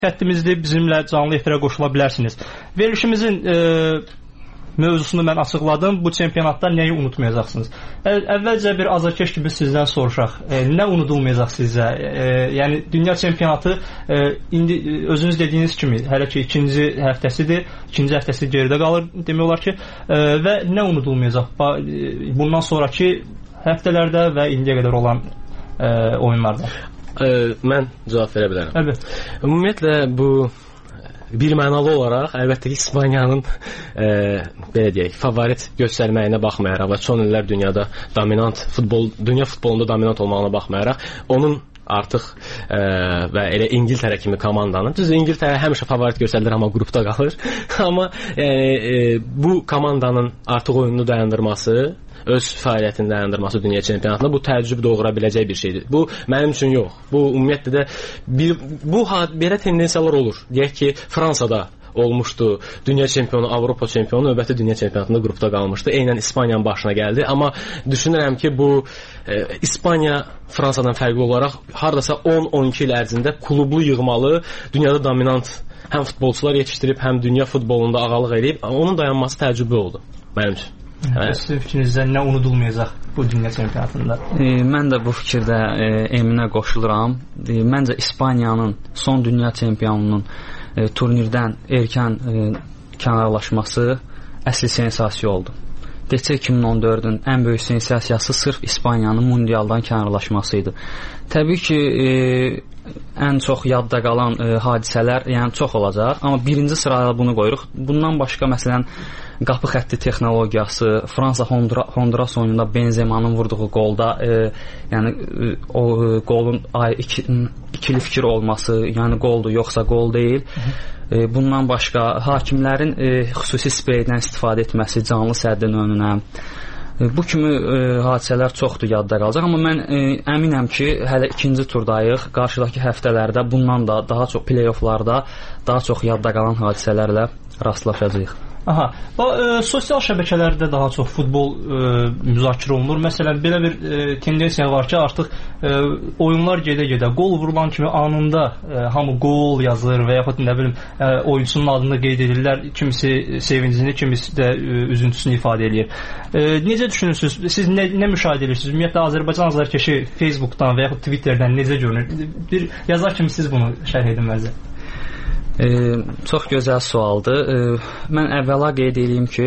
Xəttimizdə bizimlə canlı efirə qoşula bilərsiniz. Verilişimizin mövzusunu mən açıqladım. Bu çempionatda nəyi unutmayacaqsınız? Əvvəlcə bir azarkeş kimi sizdən soruşaq. Nə unudulmayacaq sizə? Yəni dünya çempionatı indi özünüz dediyiniz kimi hələ ki ikinci həftəsidir. İkinci həftəsi geridə qalır demək olar ki. Və nə unudulmayacaq? Bundan sonraki həftələrdə və indiyə qədər olan oyunlarda. Mən cavab verə bilərəm. Əlbəttə. Ümumiyyətlə bu bir mənalı olaraq əlbəttə ki İspaniyanın belə deyək, favorit göstərməyinə baxmayaraq və son illər dünyada dominant dünya futbolunda dominant olmağına baxmayaraq onun artıq və elə İngiltərə kimi komandanın, düz İngiltərə həmişə favorit göstərilir, amma qrupda qalır. Amma bu komandanın artıq oyununu dayandırması, öz fəaliyyətini dayandırması dünya çempionatında bu təəccüb doğura biləcək bir şeydir. Bu mənim üçün yox. Bu ümumiyyətlə də belə tendensiyalar olur. Deyək ki, Fransada olmuşdu. Dünya çempionu, Avropa çempionu növbəti dünya çempionatında qrupda qalmışdı. Eynən İspaniyanın başına gəldi. Amma düşünürəm ki, bu İspaniya Fransadan fərqli olaraq hardasa 10-12 il ərzində klublu yığmalı, dünyada dominant həm futbolçular yetişdirib, həm dünya futbolunda ağalıq edib, onun dayanması təəccüblü oldu mənim üçün. Sizin fikrinizdə nə unudulmayacaq bu dünya çempionatında? Mən də bu fikirdə Eminə qoşuluram. Məncə İspaniyanın son dünya çempionunun turnirdən erkən kənarlaşması əsl sensasiya oldu. Deçə 2014-ün ən böyük sensasiyası sırf İspaniyanın mundialdan kənarlaşması idi. Təbii ki, ən çox yadda qalan hadisələr yəni çox olacaq, amma birinci sırada bunu qoyuruq. Bundan başqa məsələn qapı xətti texnologiyası, Fransa Honduras oyununda Benzemanın vurduğu qolda yəni o qolun ikili fikir olması, yəni qoldur yoxsa qol deyil. Bundan başqa hakimlərin xüsusi spreydən istifadə etməsi canlı səddin önünə. Bu kimi hadisələr çoxdur yadda qalacaq, amma mən əminəm ki, hələ ikinci turdayıq. Qarşıdakı həftələrdə bundan da daha çox play-offlarda daha çox yadda qalan hadisələrlə rastlaşacağıq. Aha, sosial şəbəkələrdə daha çox futbol müzakirə olunur. Məsələn, belə bir tendensiya var ki, artıq oyunlar gedə-gedə qol vurulan kimi anında hamı qol yazır və yaxud nə bilim oyunçunun adını qeyd edirlər. Kimisi sevincini, kimisi də üzüntüsünü ifadə edir. Necə düşünürsünüz? Siz nə müşahidə edirsiniz? Ümumiyyətlə Azərbaycan azarkeşi Facebookdan və yaxud Twitterdən necə görünür? Bir yazar kimi siz bunu şərh edin məncə. Çox gözəl sualdır. Mən əvvəla qeyd edeyim ki,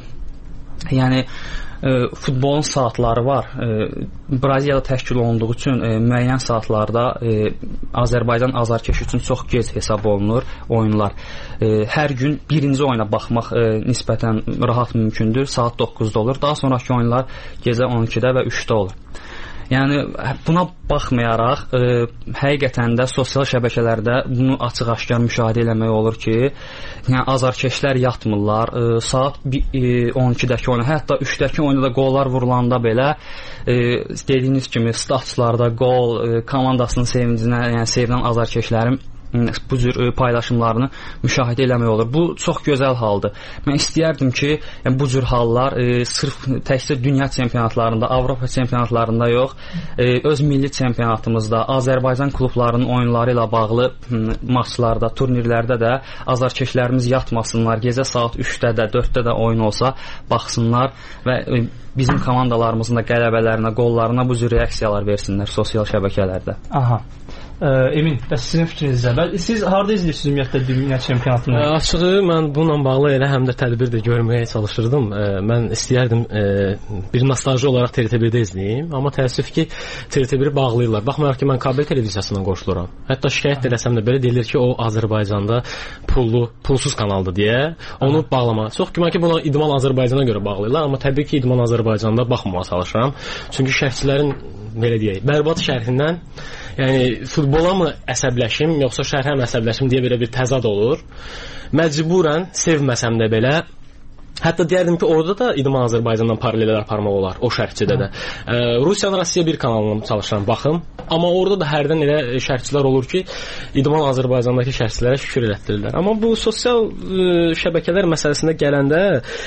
yəni futbolun saatları var. Braziliyada təşkil olunduğu üçün müəyyən saatlarda Azərbaycan azarkeşi üçün çox gec hesab olunur oyunlar. Hər gün birinci oyuna baxmaq nisbətən rahat mümkündür. Saat 9-da olur. Daha sonraki oyunlar gecə 12-də və 3-də olur. Yəni buna baxmayaraq həqiqətən də sosial şəbəkələrdə bunu açıq-aşkar müşahidə eləmək olur ki, yəni azarkeşlər yatmırlar. Saat 12-dəki oyuna, hətta 3-dəki oyunda da qollar vurulanda belə dediyiniz kimi statuslarda qol, komandasının sevincinə, yəni sevinən azarkeşlərin bu cür paylaşımlarını müşahidə eləmək olur. Bu çox gözəl haldır. Mən istəyərdim ki, yəni bu cür hallar sırf təkcə dünya çempionatlarında, Avropa çempionatlarında yox, öz milli çempionatımızda, Azərbaycan klublarının oyunları ilə bağlı maçlarda, turnirlərdə də azarkeşlərimiz yatmasınlar. Gecə saat 3-də də, 4-də də oyun olsa baxsınlar və bizim komandalarımızın da qələbələrinə, qollarına bu cür reaksiyalar versinlər sosial şəbəkələrdə. Aha. Emin, bəs sizin fikrinizdə? Siz harda izləyirsiniz ümumiyyətlə dünya çempionatını? Açığı mən bununla bağlı elə həm də tədbir də görməyə çalışırdım. Mən istəyərdim bir nostalji olaraq TRT1-də izləyim, amma təəssüf ki TRT1-i bağlayırlar. Baxmayaraq ki mən kabel televiziyasından qoşuluram. Hətta şikayət eləsəm də belə deyilir ki o Azərbaycanda pulsuz kanaldır deyə onu bağlamağa. Çox güman ki bunu İdman Azərbaycana görə bağlayırlar, amma təbii ki İdman Azərbaycanda baxmamağa çalışıram. Çünki şərhçilərin belə deyək, bərbad şərhindən yəni futbola mı əsəbləşim, yoxsa şərhə mi əsəbləşim deyə belə bir təzad olur. Məcburən sevməsəm də belə, hətta deyərdim ki, orada da İdman Azərbaycandan paralellər aparmaq olar, o şərhçidə də. Rusiyanın Rusiya 1 kanalına çalışıram, baxım. Amma orada da hərdən elə şərhçilər olur ki, İdman Azərbaycandakı şərhçilərə şükür elətdirirlər. Amma bu sosial şəbəkələr məsələsində gələndə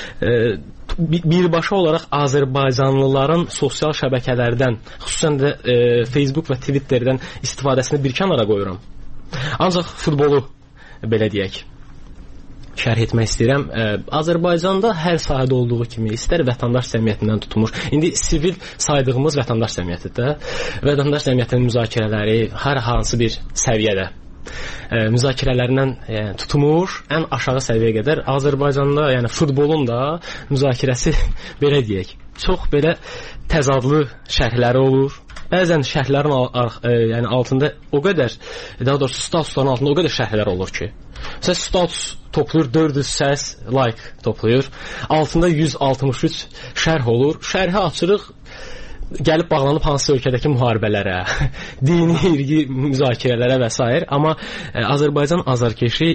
birbaşa olaraq Azərbaycanlıların sosial şəbəkələrdən, xüsusən də Facebook və Twitterdən istifadəsini bir kənara qoyuram. Ancaq futbolu belə deyək şərh etmək istəyirəm. Azərbaycanda hər sahədə olduğu kimi istər vətəndaş cəmiyyətindən tutmuş, indi sivil saydığımız vətəndaş cəmiyyətidir. Vətəndaş cəmiyyətinin müzakirələri hər hansı bir səviyyədə müzakirələrindən tutmuş ən aşağı səviyyəyə qədər Azərbaycanda, yəni futbolun da müzakirəsi belə deyək, çox belə təzadlı şərhləri olur. Bəzən şərhlərin yəni altında o qədər, daha doğrusu statusların altında o qədər şərhlər olur ki, məsələn status toplayır 400 səs, like toplayır. Altında 163 şərh olur. Şərhi açırıq, gəlib bağlanıb hansı ölkədəki müharibələrə, dini, irqi müzakirələrə və s. Amma Azərbaycan azarkeşi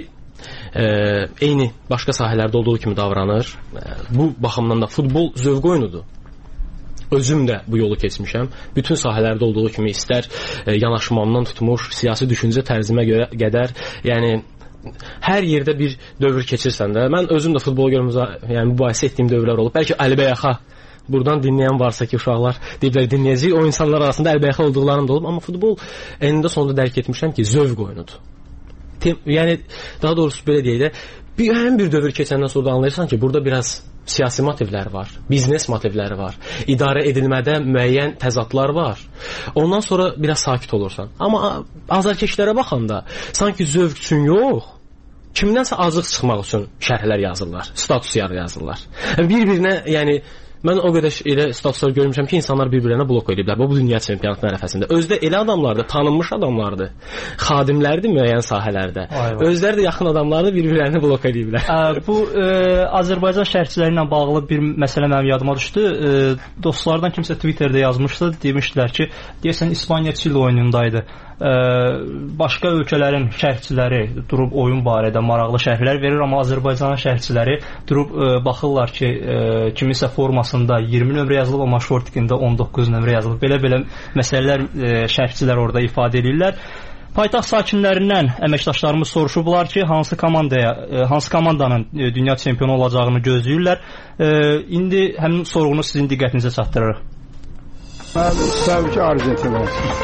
eyni başqa sahələrdə olduğu kimi davranır. Bu baxımdan da futbol zövq oyunudur. Özüm də bu yolu keçmişəm. Bütün sahələrdə olduğu kimi istər yanaşmamdan tutmuş, siyasi düşüncə tərzimə qədər, yəni hər yerdə bir dövr keçirsən də, mən özüm də futbol görə yəni mübahisə etdiyim dövrlər olub. Bəlkə Əlibəyaxa buradan dinləyən varsa ki, uşaqlar deyiblər dinləyəcək, o insanlar arasında Əlibəyaxa olduqlarım da olub, amma futbol enində sonunda dərk etmişəm ki, zövq oyunudur. Yəni daha doğrusu belə deyək də, həmin bir dövr keçəndən sonra anlayırsan ki, burada biraz siyasi motivlər var, biznes motivləri var, idarə edilmədə müəyyən təzadlar var. Ondan sonra biraz sakit olursan. Amma azarkeşlərə baxanda sanki zövq üçün yox, kimdənsə azıq çıxmaq üçün şərhlər yazırlar, status yazırlar. Bir-birinə, yəni mən o qədər elə statuslar görmüşəm ki, insanlar bir-birlərinə blok ediblər bu dünya çempionatı ərəfəsində. Özdə elə adamlardır, tanınmış adamlardır, xadimlərdir müəyyən sahələrdə. Özləri də yaxın adamlardır, bir-birlərini blok ediblər. Bu Azərbaycan şərhçiləri ilə bağlı bir məsələ mənim yadıma düşdü. Dostlardan kimsə Twitterdə yazmışdı, demişdilər ki, deyəsən İspaniya Çili oyunundaydı. Başqa ölkələrin şərhçiləri durub oyun barədə maraqlı şərhlər verir, amma Azərbaycanın şərhçiləri durub baxırlar ki, kiminsə formasında 20 nömrə yazılıb, amma şortikində 19 nömrə yazılıb. Belə-belə məsələlər şərhçilər orada ifadə edirlər. Paytaxt sakinlərindən əməkdaşlarımız soruşublar ki, hansı komandanın dünya çempionu olacağını gözləyirlər. İndi həmin sorğunu sizin diqqətinizə çatdırırıq. Mən istəyirəm ki, Argentina olsun.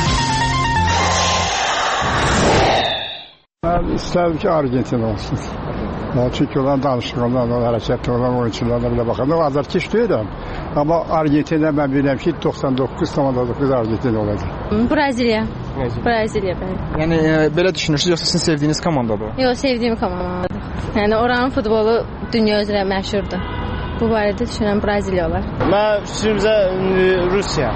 Mən istəyirəm ki, Argentina olsun. Çünki olan danışıqlarla, hərəkətli olan oyunçularla belə baxanda o azarkeş deyirəm. Amma Argentina mən bilirəm ki, 99,9 Argentina olacaq. Braziliya. Braziliya bəli. Yəni belə düşünürsünüz, yoxsa sizin sevdiyiniz komandadır? Yox, sevdiyim komandadır. Yəni oranın futbolu dünya üzrə məşhurdur. Bu barədə düşünürəm Braziliya olar. Mən fikrimcə Rusiya.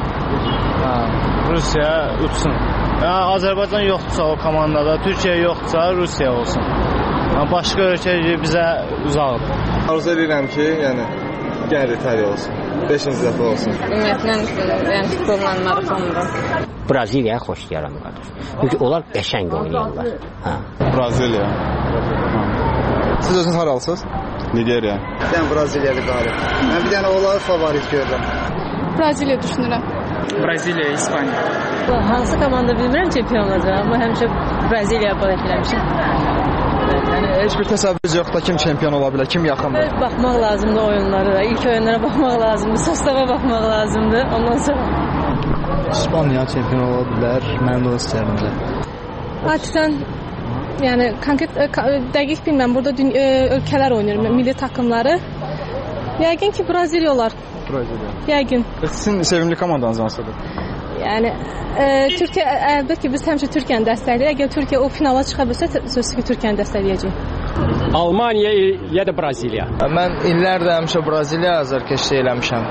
Rusiya uçsun. Azərbaycan yoxdursa o komandada, Türkiyə yoxdursa Rusiya olsun. Başqa ölkə bizə uzaqdır. Arzu edirəm ki, yəni gəlir İtaliya olsun. 5-ci dəfə olsun. Ümumiyyətlə, yəni futbolla maratondur. Braziliyaya xoş yaranlardır. Çünki onlar qəşəng oynayırlar. Braziliya. Siz özünüz haralısınız? Nigeriya. Mən Braziliyalı qalib. Mən bir dənə onları favorit görürəm. Braziliya düşünürəm. Braziliya, İspaniya. Hansı komanda bilmirəm çempion olacaq, amma həmişə Braziliya bələkləmişəm. Yəni heç bir təsəvvürünüz yoxdur kim çempion ola bilər, kim yaxındır? Baxmaq lazımdır oyunlara, ilk oyunlara baxmaq lazımdır, sostava baxmaq lazımdır. Ondan sonra İspaniya çempion ola bilər. Mən də o istəyirəm. Adətən yəni konkret dəqiq bilmirəm, burada ölkələr oynayır, milli takımları. Yəqin ki Braziliya olar. Braziliya. Yəqin. Sizin sevimli komandanız hansıdır? Yəni Türkiyə, əlbəttə ki biz həmişə Türkiyəni dəstəkləyir. Əgər Türkiyə o finala çıxa bilsə, sözsüz ki Türkiyəni dəstəkləyəcək. Almaniya ya da Braziliya. Mən illərdir həmişə Braziliya azarkeşlik eləmişəm.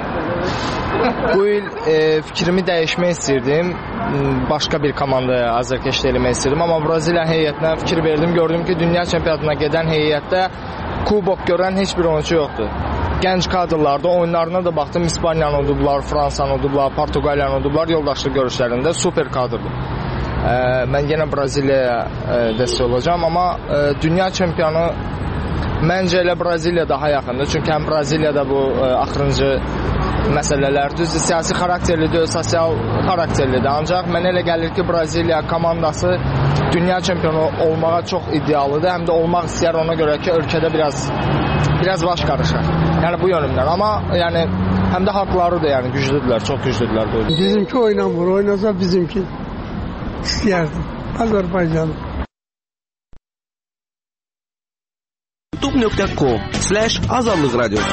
Bu il fikrimi dəyişmək istirdim. Başqa bir komandaya azarkeşlik eləmək istirdim. Amma Braziliya heyətinə fikir verdim. Gördüm ki, dünya çempionatına gedən heyətdə kubok görən heç bir oyunçu yoxdur. Gənc kadrlarda oyunlarına da baxdım. İspaniyanı udublar, Fransanı udublar, Portuqaliyanı udublar. Yoldaşlıq görüşlərində super kadrdır. Mən yenə Braziliyaya dəstək olacağam. Amma dünya çempionu məncə elə Braziliya daha yaxındır. Çünki həm Braziliyada bu axırıncı məsələlər düzdür, siyasi xarakterlidir, sosial xarakterlidir. Ancaq mənə elə gəlir ki, Braziliya komandası dünya çempionu olmağa çox idealıdır. Həm də olmaq istəyər, ona görə ki, ölkədə biraz baş qarışır. Yəni bu yönümdən. Amma yəni həm də haqlarıdır, yəni güclüdürlər, çox güclüdürlər. Bizimki oynamır, oynasa bizimki istəyərdim. Azərbaycanı. youtube.com/azadlıq radiosu.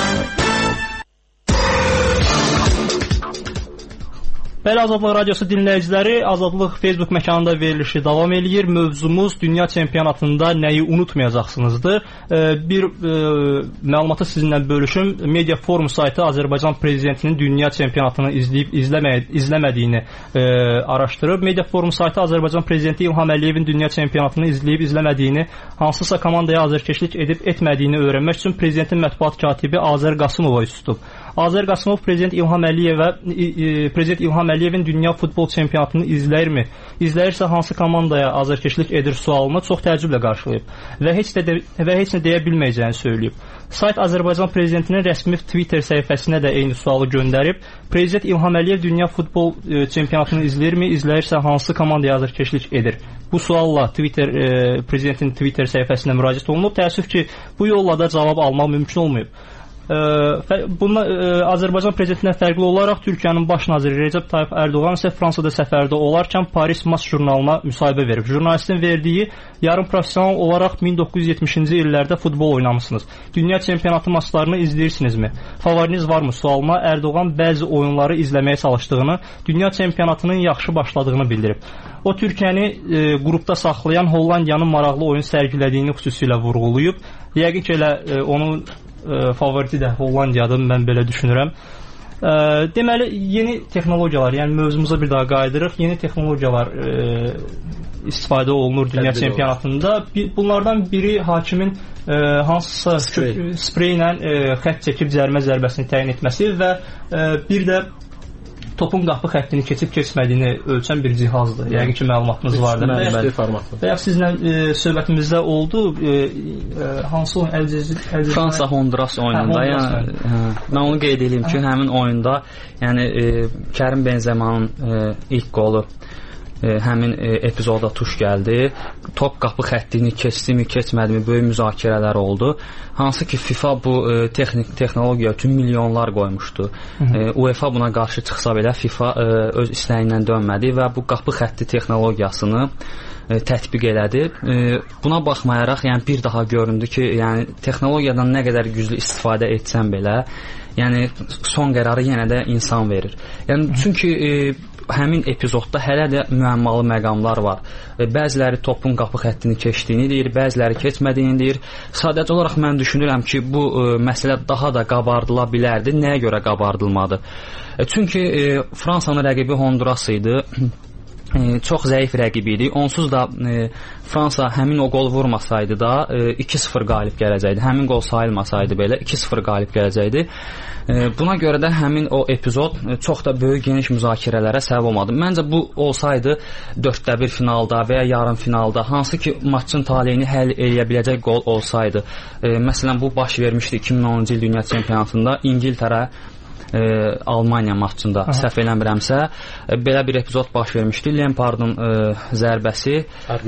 Bəli, Azadlıq Radiosu dinləyiciləri, Azadlıq Facebook məkanında verilişi davam eləyir. Mövzumuz dünya çempionatında nəyi unutmayacaqsınızdır. Bir məlumatı sizinlə bölüşüm. Media Forum saytı Azərbaycan prezidentinin dünya çempionatını izləyib izləmədiyini araşdırıb. Media Forum saytı Azərbaycan prezidenti İlham Əliyevin dünya çempionatını izləyib izləmədiyini, hansısa komandaya azarkeşlik edib etmədiyini öyrənmək üçün prezidentin mətbuat katibi Azər Qasımova üst tutub. Azər Qasımov prezident İlham Əliyevin dünya futbol çempionatını izləyirmi? İzləyirsə hansı komandaya azarkeşlik edir sualını çox təəccüblə qarşılayıb və heç nə deyə bilməyəcəyini söyləyib. Sayt Azərbaycan prezidentinin rəsmi Twitter səhifəsinə də eyni sualı göndərib. Prezident İlham Əliyev dünya futbol çempionatını izləyirmi? İzləyirsə hansı komandaya azarkeşlik edir? Bu sualla prezidentin Twitter səhifəsinə müraciət olunub. Təəssüf ki, bu yolla da cavab almaq mümkün olmayıb. Azərbaycan prezidentindən fərqli olaraq Türkiyənin baş naziri Recep Tayyip Erdoğan isə Fransada səfərdə olarkən Paris Match jurnalına müsahibə verib. Jurnalistin verdiyi yarım professional olaraq 1970-ci illərdə futbol oynamısınız. Dünya çempionatı maçlarını izləyirsinizmi? Favoriniz varmı? Sualına Erdoğan bəzi oyunları izləməyə çalışdığını, dünya çempionatının yaxşı başladığını bildirib. O Türkiyəni qrupda saxlayan Hollandiyanın maraqlı oyun sərgilədiyini xüsusilə vurğulayıb. Yəqin ki, elə onun favoriti də Hollandiyadır, mən belə düşünürəm. Deməli, yeni texnologiyalar, yəni mövzumuza bir daha qayıdırıq. Yeni texnologiyalar istifadə olunur dünya çempionatında. Bunlardan biri hakimin hansısa sprey ilə xətt çəkib cərimə zərbəsini təyin etməsi və bir də topun qapı xəttini keçib keçmədiyini ölçən bir cihazdır. Yəqin ki, məlumatınız vardır. Və ya sizlə söhbətimizdə oldu. Hansı oyun? Fransa-Honduras oyununda. Mən onu qeyd edeyim ki, həmin oyunda Kərim Benzemanın ilk qolu həmin epizoda tuş gəldi. Top qapı xəttini keçdimi, keçmədimi böyük müzakirələr oldu. Hansı ki FIFA bu texnologiya üçün milyonlar qoymuşdu. UEFA buna qarşı çıxsa belə FIFA öz istəyindən dönmədi və bu qapı xətti texnologiyasını tətbiq elədi. Buna baxmayaraq, bir daha göründü ki, texnologiyadan nə qədər güclü istifadə etsən belə, son qərarı yenə də insan verir. Çünki həmin epizodda hələ də müəmmalı məqamlar var. Bəziləri topun qapı xəttini keçdiyini deyir, bəziləri keçmədiyini deyir. Sadəcə olaraq mən düşünürəm ki, bu məsələ daha da qabardıla bilərdi. Nəyə görə qabardılmadı? Çünki Fransanın rəqibi Honduras idi. Çox zəif rəqib idi. Onsuz da Fransa həmin o qol vurmasaydı da 2-0 qalib gələcəkdi. Həmin qol sayılmasaydı belə 2-0 qalib gələcəkdi. Buna görə də həmin o epizod çox da böyük geniş müzakirələrə səbəb olmadı. Məncə bu olsaydı 4-1 finalda və ya yarım finalda, hansı ki maçın taleyini həll eləyə biləcək qol olsaydı. Məsələn, bu baş vermişdi 2010-cu il dünya çempionatında İngiltərə Almaniya maçında, səhv eləmirəmsə, belə bir epizod baş vermişdi. Lampardın zərbəsi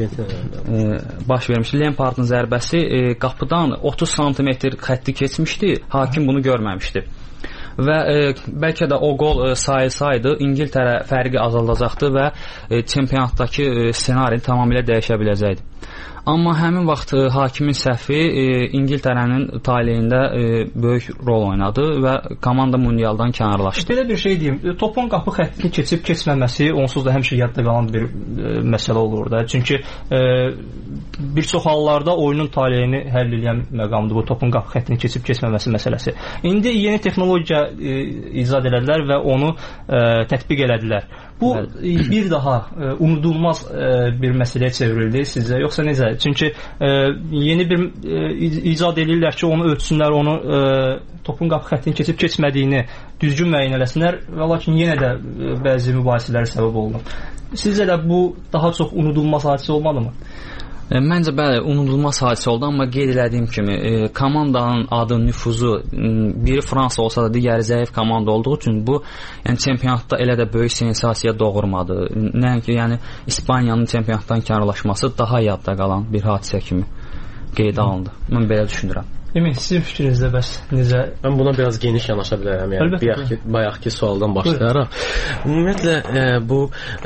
baş vermişdi. Lampardın zərbəsi qapıdan 30 sm xətti keçmişdi. Hakim bunu görməmişdi. Və bəlkə də o qol sayılsaydı İngiltərə fərqi azaldacaqdı və çempionatdakı ssenari tamamilə dəyişə biləcəkdi. Amma həmin vaxt hakimin səhvi İngiltərənin taleyində böyük rol oynadı və komanda mundialdan kənarlaşdı. Belə bir şey deyim, topun qapı xəttini keçib keçməməsi onsuz da həmişə yadda qalan bir məsələ olur da. Çünki bir çox hallarda oyunun taleyini həll edən məqamdır bu topun qapı xəttini keçib keçməməsi məsələsi. İndi yeni texnologiya icad elədilər və onu tətbiq elədilər. Bu bir daha unudulmaz bir məsələyə çevrildi sizcə, yoxsa necə? Çünki yeni bir icad edirlər ki, onu ölçsünlər, onu topun qapı xəttini keçib keçmədiyini düzgün müəyyən eləsinlər və lakin yenə də bəzi mübahisələrə səbəb olunur. Sizcə də bu daha çox unudulmaz hadisə olmalımı? Məncə bəli, unudulmaz hadisə oldu, amma qeyd elədiyim kimi komandanın adı, nüfuzu biri Fransa olsa da digəri zəif komanda olduğu üçün bu çempionatda elə də böyük sensasiya doğurmadı. Nəinki İspaniyanın çempionatdan kənarlaşması daha yadda qalan bir hadisə kimi qeydə alındı. Mən belə düşünürəm. Emin, sizin fikrinizdə bəs necə? Mən buna biraz geniş yanaşa bilərəm. Yəni bayaqki sualdan başlayaraq. Ümumiyyətlə bu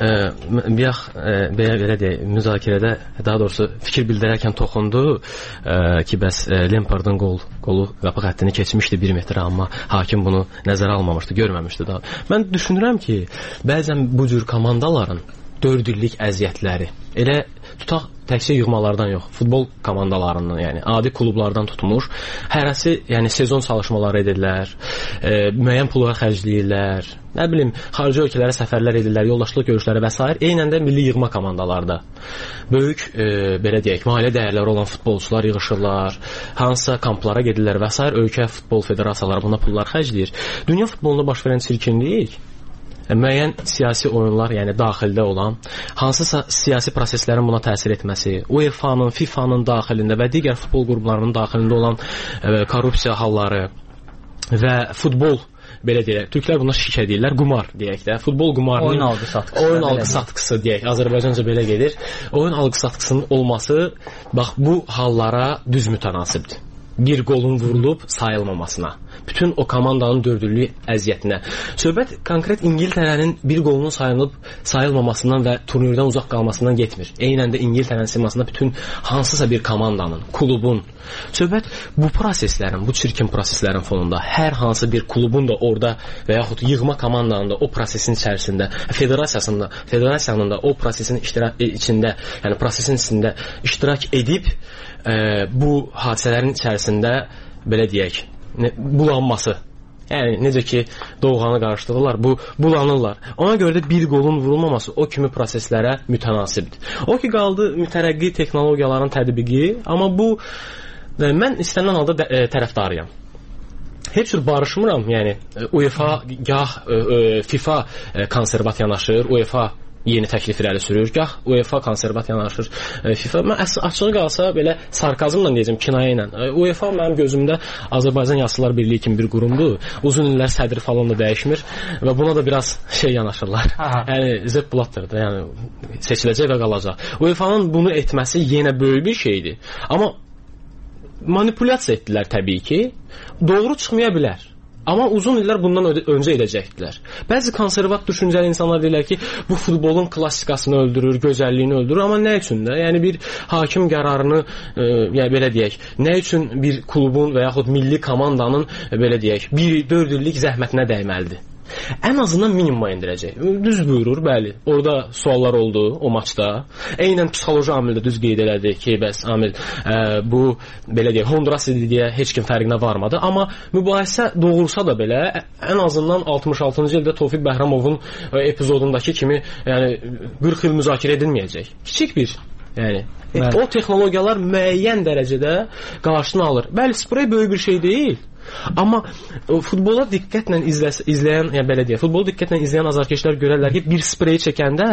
belə deyək, müzakirədə daha doğrusu fikir bildirərkən toxundu ki, bəs Lampardın qolu qapı xəttini keçmişdi 1 metr, amma hakim bunu nəzərə almamışdı, görməmişdi daha. Mən düşünürəm ki, bəzən bu cür komandaların 4 illik əziyyətləri elə tutaq təkcə yığmalardan yox, futbol komandalarından, yəni adi klublardan tutmuş, hərəsi, yəni sezon çalışmaları edirlər, müəyyən pullara xərcləyirlər, nə bilim, xarici ölkələrə səfərlər edirlər, yoldaşlıq görüşləri və s. Eynən də milli yığma komandalarda böyük, belə deyək, maliyyə dəyərləri olan futbolçular yığışırlar, hansısa kamplara gedirlər və s. Ölkə futbol federasiyaları buna pullar xərcləyir. Dünya futbolunda baş verən çirkinlik müəyyən siyasi oyunlar, yəni daxildə olan hansısa siyasi proseslərin buna təsir etməsi, UEFA-nın, FIFA-nın daxilində və digər futbol qruplarının daxilində olan korrupsiya halları və futbol, belə deyək, türklər buna şirk edirlər, qumar deyək də, futbol qumarının oyun algı satqısı deyək, Azərbaycanca belə gedir. Oyun algı satqısının olması bax bu hallara düz mütənasibdir. Bir qolun vurulub sayılmamasına, bütün o komandanın dördüllük əziyyətinə. Söhbət konkret İngiltərənin bir qolunun sayılmamasından və turnirdən uzaq qalmasından getmir. Eynən də İngiltərənin simasında bütün hansısa bir komandanın, klubun. Söhbət bu proseslərin, bu çirkin proseslərin fonunda hər hansı bir klubun da orada və yaxud yığma komandanın da o prosesin içərisində, federasiyanın da o prosesin içində, yəni prosesin içində iştirak edib bu hadisələrin içərisində, belə deyək, bulanması. Yəni, necə ki, doğanı qarışdırırlar, bulanırlar. Ona görə də bir qolun vurulmaması o kimi proseslərə mütənasibdir. O ki, qaldı mütərəqqi texnologiyaların tətbiqi, amma bu, mən istənilən halda tərəfdarıyam. Heç cür barışmıram, yəni UEFA, gah FIFA konservat yanaşır, UEFA yeni təklif irəli sürür, gah UEFA konservat yanaşır FIFA. Mən açığı qalsa belə sarkazmla deyəcəm, kinayə ilə. UEFA mənim gözümdə Azərbaycan Yaşlılar Birliyi kimi bir qurumdur. Uzun illər sədri falan da dəyişmir və buna da biraz yanaşırlar. Yəni Sepp Blatterdir, yəni seçiləcək və qalacaq. UEFA-nın bunu etməsi yenə böyük bir şeydir. Amma manipulyasiya etdilər təbii ki. Doğru çıxmaya bilər. Amma uzun illər bundan öncə edəcəkdilər. Bəzi konservat düşüncəli insanlar deyirlər ki, bu futbolun klassikasını öldürür, gözəlliyini öldürür. Amma nə üçün də? Yəni bir hakim qərarını, yəni belə deyək, nə üçün bir klubun və yaxud milli komandanın belə deyək, 4 illik zəhmətinə dəyməlidir? Ən azından minimuma endirəcək. Düz buyurur, bəli. Orada suallar oldu o maçda. Eynən psixoloji amildə düz qeyd elədi ki, bəs amil bu belə deyək, Honduras idi deyə heç kim fərqinə varmadı. Amma mübahisə doğursa da belə, ən azından 66-cı ildə Tofiq Bəhramovun epizodundakı kimi, yəni 40 il müzakirə edilməyəcək. Kiçik bir, yəni o texnologiyalar müəyyən dərəcədə qarşını alır. Bəli, sprey böyük bir şey deyil. Amma futbola diqqətlə izləyən, yəni belə deyək, futbolu diqqətlə izləyən azarkeşlər görərlər ki, bir spreyi çəkəndə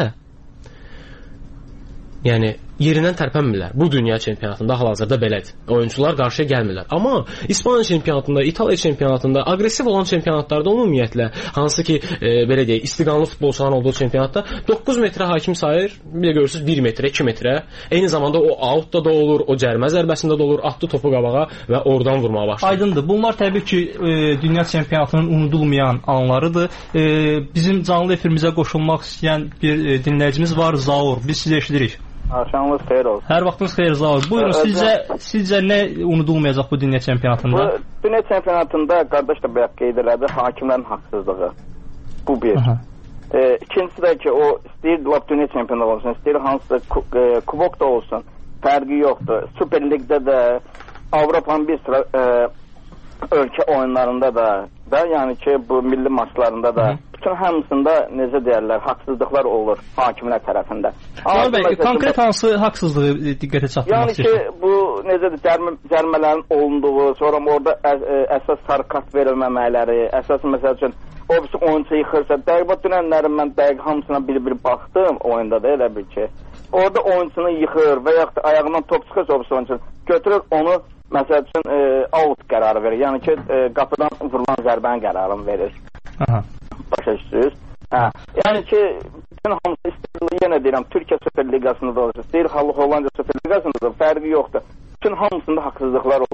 yəni yerindən tərpənmirlər. Bu dünya çempionatında hal-hazırda belədir. Oyunçular qarşıya gəlmirlər. Amma İspaniya çempionatında, İtaliya çempionatında, aqressiv olan çempionatlarda ümumiyyətlə, hansı ki, belə deyək, istiqanlı futbolçuların olduğu çempionatda 9 metrə hakim sayır, bir də görürsünüz 1 metrə, 2 metrə. Eyni zamanda o outda da olur, o cərimə zərbəsində də olur, atdı topu qabağa və oradan vurmağa başlayır. Aydındır. Bunlar təbii ki, dünya çempionatının unudulmayan anlarıdır. Bizim canlı efirimizə qoşulmaq istəyən bir dinləyicimiz var, Zaur. Biz sizi eşidirik. Axşamınız xeyir olsun. Hər vaxtınız xeyir, Zaur. Buyurun, sizcə nə unudulmayacaq bu dünya çempionatında? Bu dünya çempionatında qardaş da bayaq qeyd elədi, hakimlərin haqsızlığı. Bu bir. İkincisi də ki, o istəyir dünya çempionatı olsun, istəyir hansısa kubok da olsun, fərqi yoxdur. Süper Ligdə də, Avropanın bir sıra ölkə oyunlarında da, yəni ki, bu milli maçlarında da, bütün hamısında necə deyərlər, haqsızlıqlar olur hakimlər tərəfində. Konkret hansı haqsızlığı diqqətə çatdırmaq istəyir? Yəni ki, bu necədir, cərimələrin olunduğu, sonra orada əsas sarı kart verilməmələri, əsas məsəl üçün, o birisi oyuncu yıxırsa, dəqiq dünənlərin mən dəqiq hamısına bir-bir baxdım oyunda da elə bir ki, orada oyuncunu yıxır və yaxud da ayağından top çıxırsa o birisi oyuncu götürür onu, məsəl üçün out qərarı verir, yəni ki, qapıdan vurulan zərbənin qərarını verir. Başa düşürsünüz? Yəni ki, bütün hamısı istəyir, yenə deyirəm, Türkiyə Süper Liqasında da olacaq, istəyir Hollandiya Süper Liqasında da fərqi yoxdur. Bütün hamısında haqsızlıqlar olur.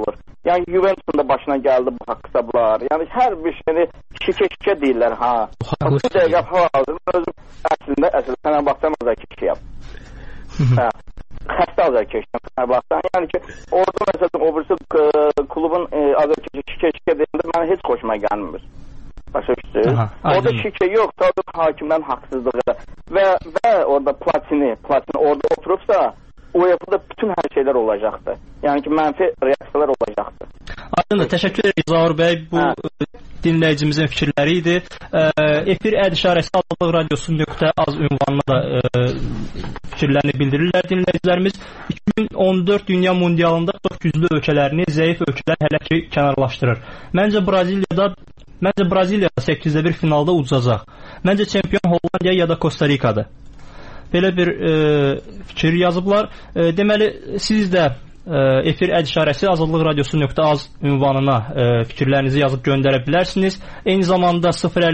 Yəni Juventus'un da başına gəldi bu hesablar. Yəni hər bir şeyini şikə deyirlər ha. Bu dəqiqə hazır. Özüm əslində Fenerbahçe azarkeşiyəm. Hə. Xəstə azarkeşiyəm Fenerbahçe. Yəni ki, orada məsələn o birisi klubun azarkeşi şikə deyəndə mənə heç xoşuma gəlmir. Başa düşdünüz? Orada şikə yox, sadəcə hakimdən haqsızlığı və orada Platini orada oturubsa UEFA'da bütün hər şeylər olacaqdı. Yəni ki, mənfi reaksiyalar olacaqdı. Aydındır, təşəkkür edirik Zaur bəy. Bu dinləyicimizin fikirləri idi. Efir ədişarəsi Azadlıq Radiosu.az ünvanına da fikirlərini bildirirlər dinləyicilərimiz. 2014 Dünya Mundialında çox güclü ölkələrini zəif ölkələr hələ ki kənarlaşdırır. Məncə Braziliya 8-də 1 finalda udacaq. Məncə çempion Hollandiya ya da Costa Rica'dır. Belə bir fikir yazıblar. Deməli, siz də efir ədişarəsi Azadlıq Radiosu.az ünvanına fikirlərinizi yazıb göndərə bilərsiniz. Eyni zamanda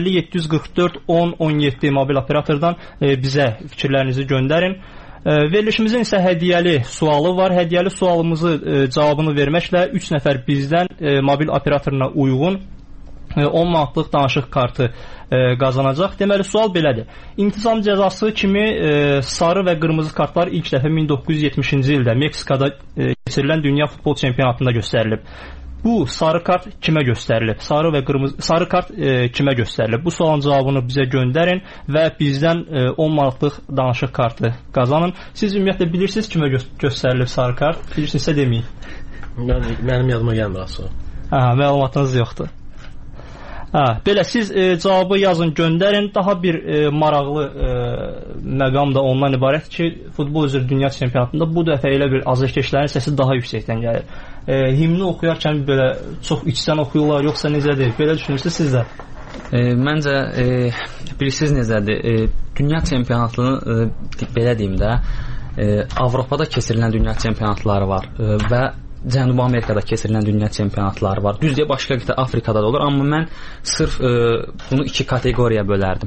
050-744-10-17 mobil operatordan bizə fikirlərinizi göndərin. Verilişimizin isə hədiyyəli sualı var. Hədiyyəli sualımızı cavabını verməklə 3 nəfər bizdən mobil operatoruna uyğun 10 manatlıq danışıq kartı qazanacaq. Deməli, sual belədir. İntizam cəzası kimi sarı və qırmızı kartlar ilk dəfə 1970-ci ildə Meksikada keçirilən Dünya Futbol Çempionatında göstərilib. Bu sarı kart kimə göstərilib? Sarı kart kimə göstərilib? Bu sualın cavabını bizə göndərin və bizdən 10 manatlıq danışıq kartı qazanın. Siz ümumiyyətlə bilirsiniz kimə göstərilib sarı kart? Bilirsinizsə deməyin. Mənim yadıma gəlmir aslında. Məlumatınız yoxdur. Belə siz cavabı yazın, göndərin. Daha bir maraqlı məqam da ondan ibarət ki, futbol üzrə dünya çempionatında bu dəfə elə bir azərkeşlərin səsi daha yüksəkdən gəlir. Himni oxuyarkən belə çox içdən oxuyurlar, yoxsa necədir? Belə düşünürsünüz siz də? Məncə bilirsiniz necədir? Dünya çempionatını belə deyim də, Avropada keçirilən dünya çempionatları var və Cənubi Amerikada keçirilən dünya çempionatları var. Düzdür, başqa qitə Afrikada da olur, amma mən sırf bunu 2 kateqoriyaya bölərdim.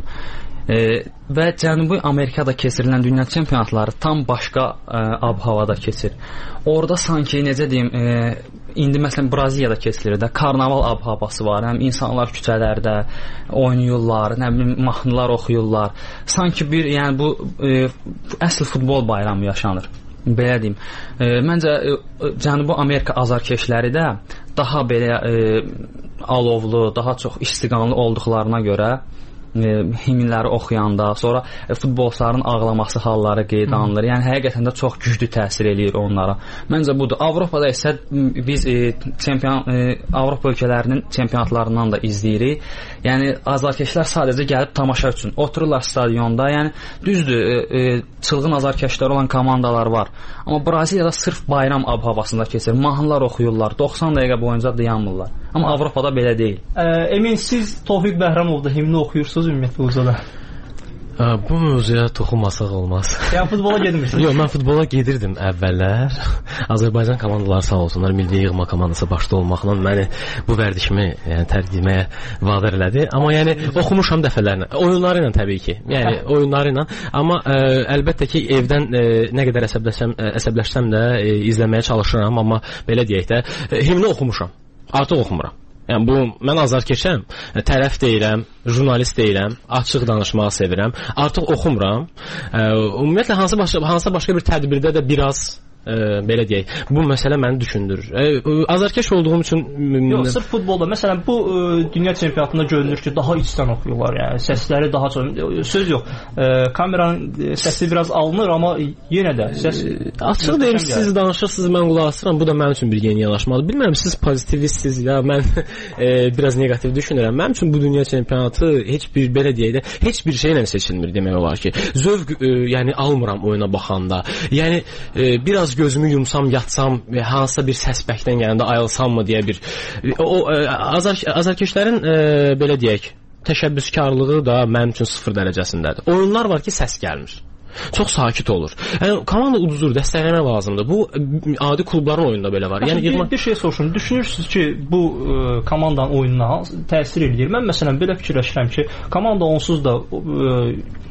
Və Cənubi Amerikada keçirilən dünya çempionatları tam başqa ab-havada keçir. Orada sanki necə deyim, indi məsələn Braziliyada keçilir də, karnaval ab-havası var. Həm insanlar küçələrdə oynayırlar, nə bilim mahnılar oxuyurlar. Sanki bir, yəni bu əsl futbol bayramı yaşanır. Belə deyim. Məncə Cənubi Amerika azarkeşləri də daha belə alovlu, daha çox istiqamlı olduqlarına görə himnləri oxuyanda, sonra futbolçuların ağlaması halları qeyd alınır. Yəni həqiqətən də çox güclü təsir eləyir onlara. Məncə budur. Avropada isə biz Avropa ölkələrinin çempionatlarından da izləyirik. Yəni azarkeşlər sadəcə gəlib tamaşa üçün otururlar stadionda. Yəni düzdür, çılğın azarkeşlər olan komandalar var. Amma Braziliyada sırf bayram ab-havasında keçir. Mahnılar oxuyurlar. 90 dəqiqə boyunca dayanmırlar. Amma Avropada belə deyil. Emin, siz Tofiq Bəhramovda himni oxuyursunuz ümumiyyətlə uzada? Bu mövzuya toxunmasaq olmaz. Yəni futbola gedmirsiniz? Yox, mən futbola gedirdim əvvəllər. Azərbaycan komandaları sağ olsunlar, milli yığma komandası başda olmaqla məni bu vərdişimi tərk etməyə vadar elədi. Amma yəni oxumuşam dəfələrlə. Oyunları ilə təbii ki. Yəni oyunları ilə. Amma əlbəttə ki evdən nə qədər əsəbləşsəm də izləməyə çalışıram, amma belə deyək də himni oxumuşam. Artıq oxumuram. Yəni bu mən azarkeşəm, tərəf deyirəm, jurnalist deyirəm, açıq danışmağı sevirəm. Artıq oxumuram. Ümumiyyətlə hansısa başqa bir tədbirdə də biraz belə deyək, bu məsələ məni düşündürür. Azarkeş olduğum üçün yox, sırf futbolda məsələn bu dünya çempionatında görünür ki, daha içdən oxuyurlar, yəni səsləri daha çox, söz yox, kameranın səsi biraz alınır, amma yenə də səs açıq deyim, siz danışırsınız, mən qulaq asıram, bu da mənim üçün bir yeni yanaşmadır. Bilmirəm, siz pozitivsiniz ya, mən biraz negativ düşünürəm. Mənim üçün bu dünya çempionatı heç bir belə deyək də, heç bir şeylə seçilmir demək olar ki. Zövq yəni almıram oyuna baxanda. Yəni biraz gözümü yumsam, yatsam, hansısa bir səs bəkdən gələndə ayılsam mı deyə bir azarkeşlərin belə deyək, təşəbbüskarlığı da mənim üçün 0 dərəcəsindədir. Oyunlar var ki, səs gəlmir. Çox sakit olur. Yəni komanda uduzur, dəstəkləmək lazımdır. Bu adi klubların oyununda belə var. Yəni bir şey soruşum. Düşünürsünüz ki, bu komandanın oyununa təsir eləyir? Mən məsələn belə fikirləşirəm ki, komanda onsuz da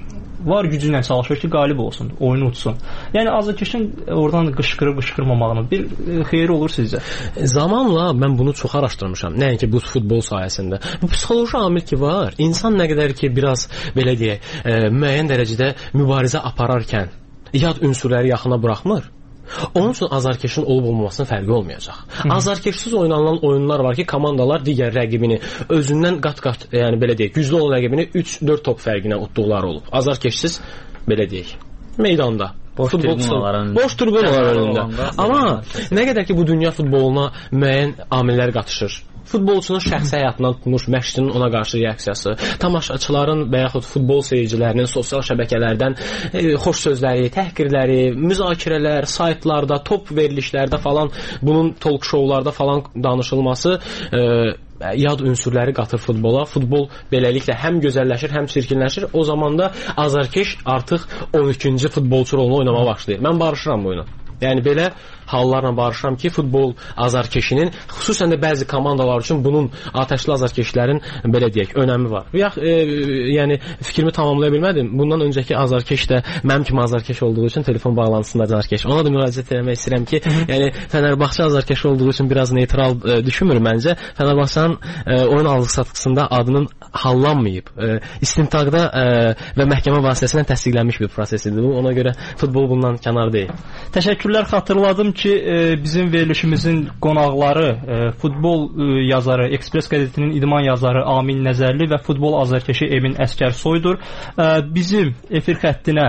var gücü ilə çalışır ki, qalib olsun, oyunu utsun. Yəni azarkeşin oradan qışqırmamağının bir xeyri olur sizcə? Zamanla mən bunu çox araşdırmışam. Nəinki bu futbol sayəsində. Bu psixoloji amil ki var. İnsan nə qədər ki biraz belə deyək, müəyyən dərəcədə mübarizə apararkən yad ünsürləri yaxına buraxmır. Onun üçün azarkeşin olub-olmamasının fərqi olmayacaq. Azarkeşsiz oynanılan oyunlar var ki, komandalar digər rəqibini özündən qat-qat, yəni belə deyək, güclü olan rəqibini 3-4 top fərqinə utduqları olub. Azarkeşsiz belə deyək, meydanda. Boş tribunalar önündə. Amma nə qədər ki bu dünya futboluna müəyyən amillər qatışır. Futbolçunun şəxsi həyatından tutmuş məşqçinin ona qarşı reaksiyası, tamaşaçıların və yaxud futbol seyircilərinin sosial şəbəkələrdən xoş sözləri, təhqirləri, müzakirələr, saytlarda, top verilişlərdə falan, bunun talk showlarda falan danışılması yad ünsürləri qatır futbola. Futbol beləliklə həm gözəlləşir, həm çirkinləşir. O zaman da azarkeş artıq 12-ci futbolçu rolunu oynamağa başlayır. Mən barışıram bu oyuna. Yəni belə hallarla barışıram ki, futbol azarkeşinin, xüsusən də bəzi komandalar üçün bunun atəşli azarkeşlərin belə deyək, önəmi var. Yəni fikrimi tamamlaya bilmədim. Bundan öncəki azarkeş də mənim kimi azarkeş olduğu üçün telefon bağlantısında azarkeş. Ona da müraciət etmək istəyirəm ki, yəni Fənərbağçı azarkeş olduğu üçün biraz neytral düşünmür məncə. Fənərbağçının oyun alıq-satqısında adının hallanmayıb. İstintaqda və məhkəmə vasitəsilə təsdiqlənmiş bir prosesidir bu. Ona görə futbol bundan kənar deyil. Təşəkkürlər. Xatırladım ki, bizim verilişimizin qonaqları futbol yazarı, Ekspres qəzetinin idman yazarı Amin Nəzərli və futbol azarkeşi Emin Əskərsoydur. Bizim efir xəttinə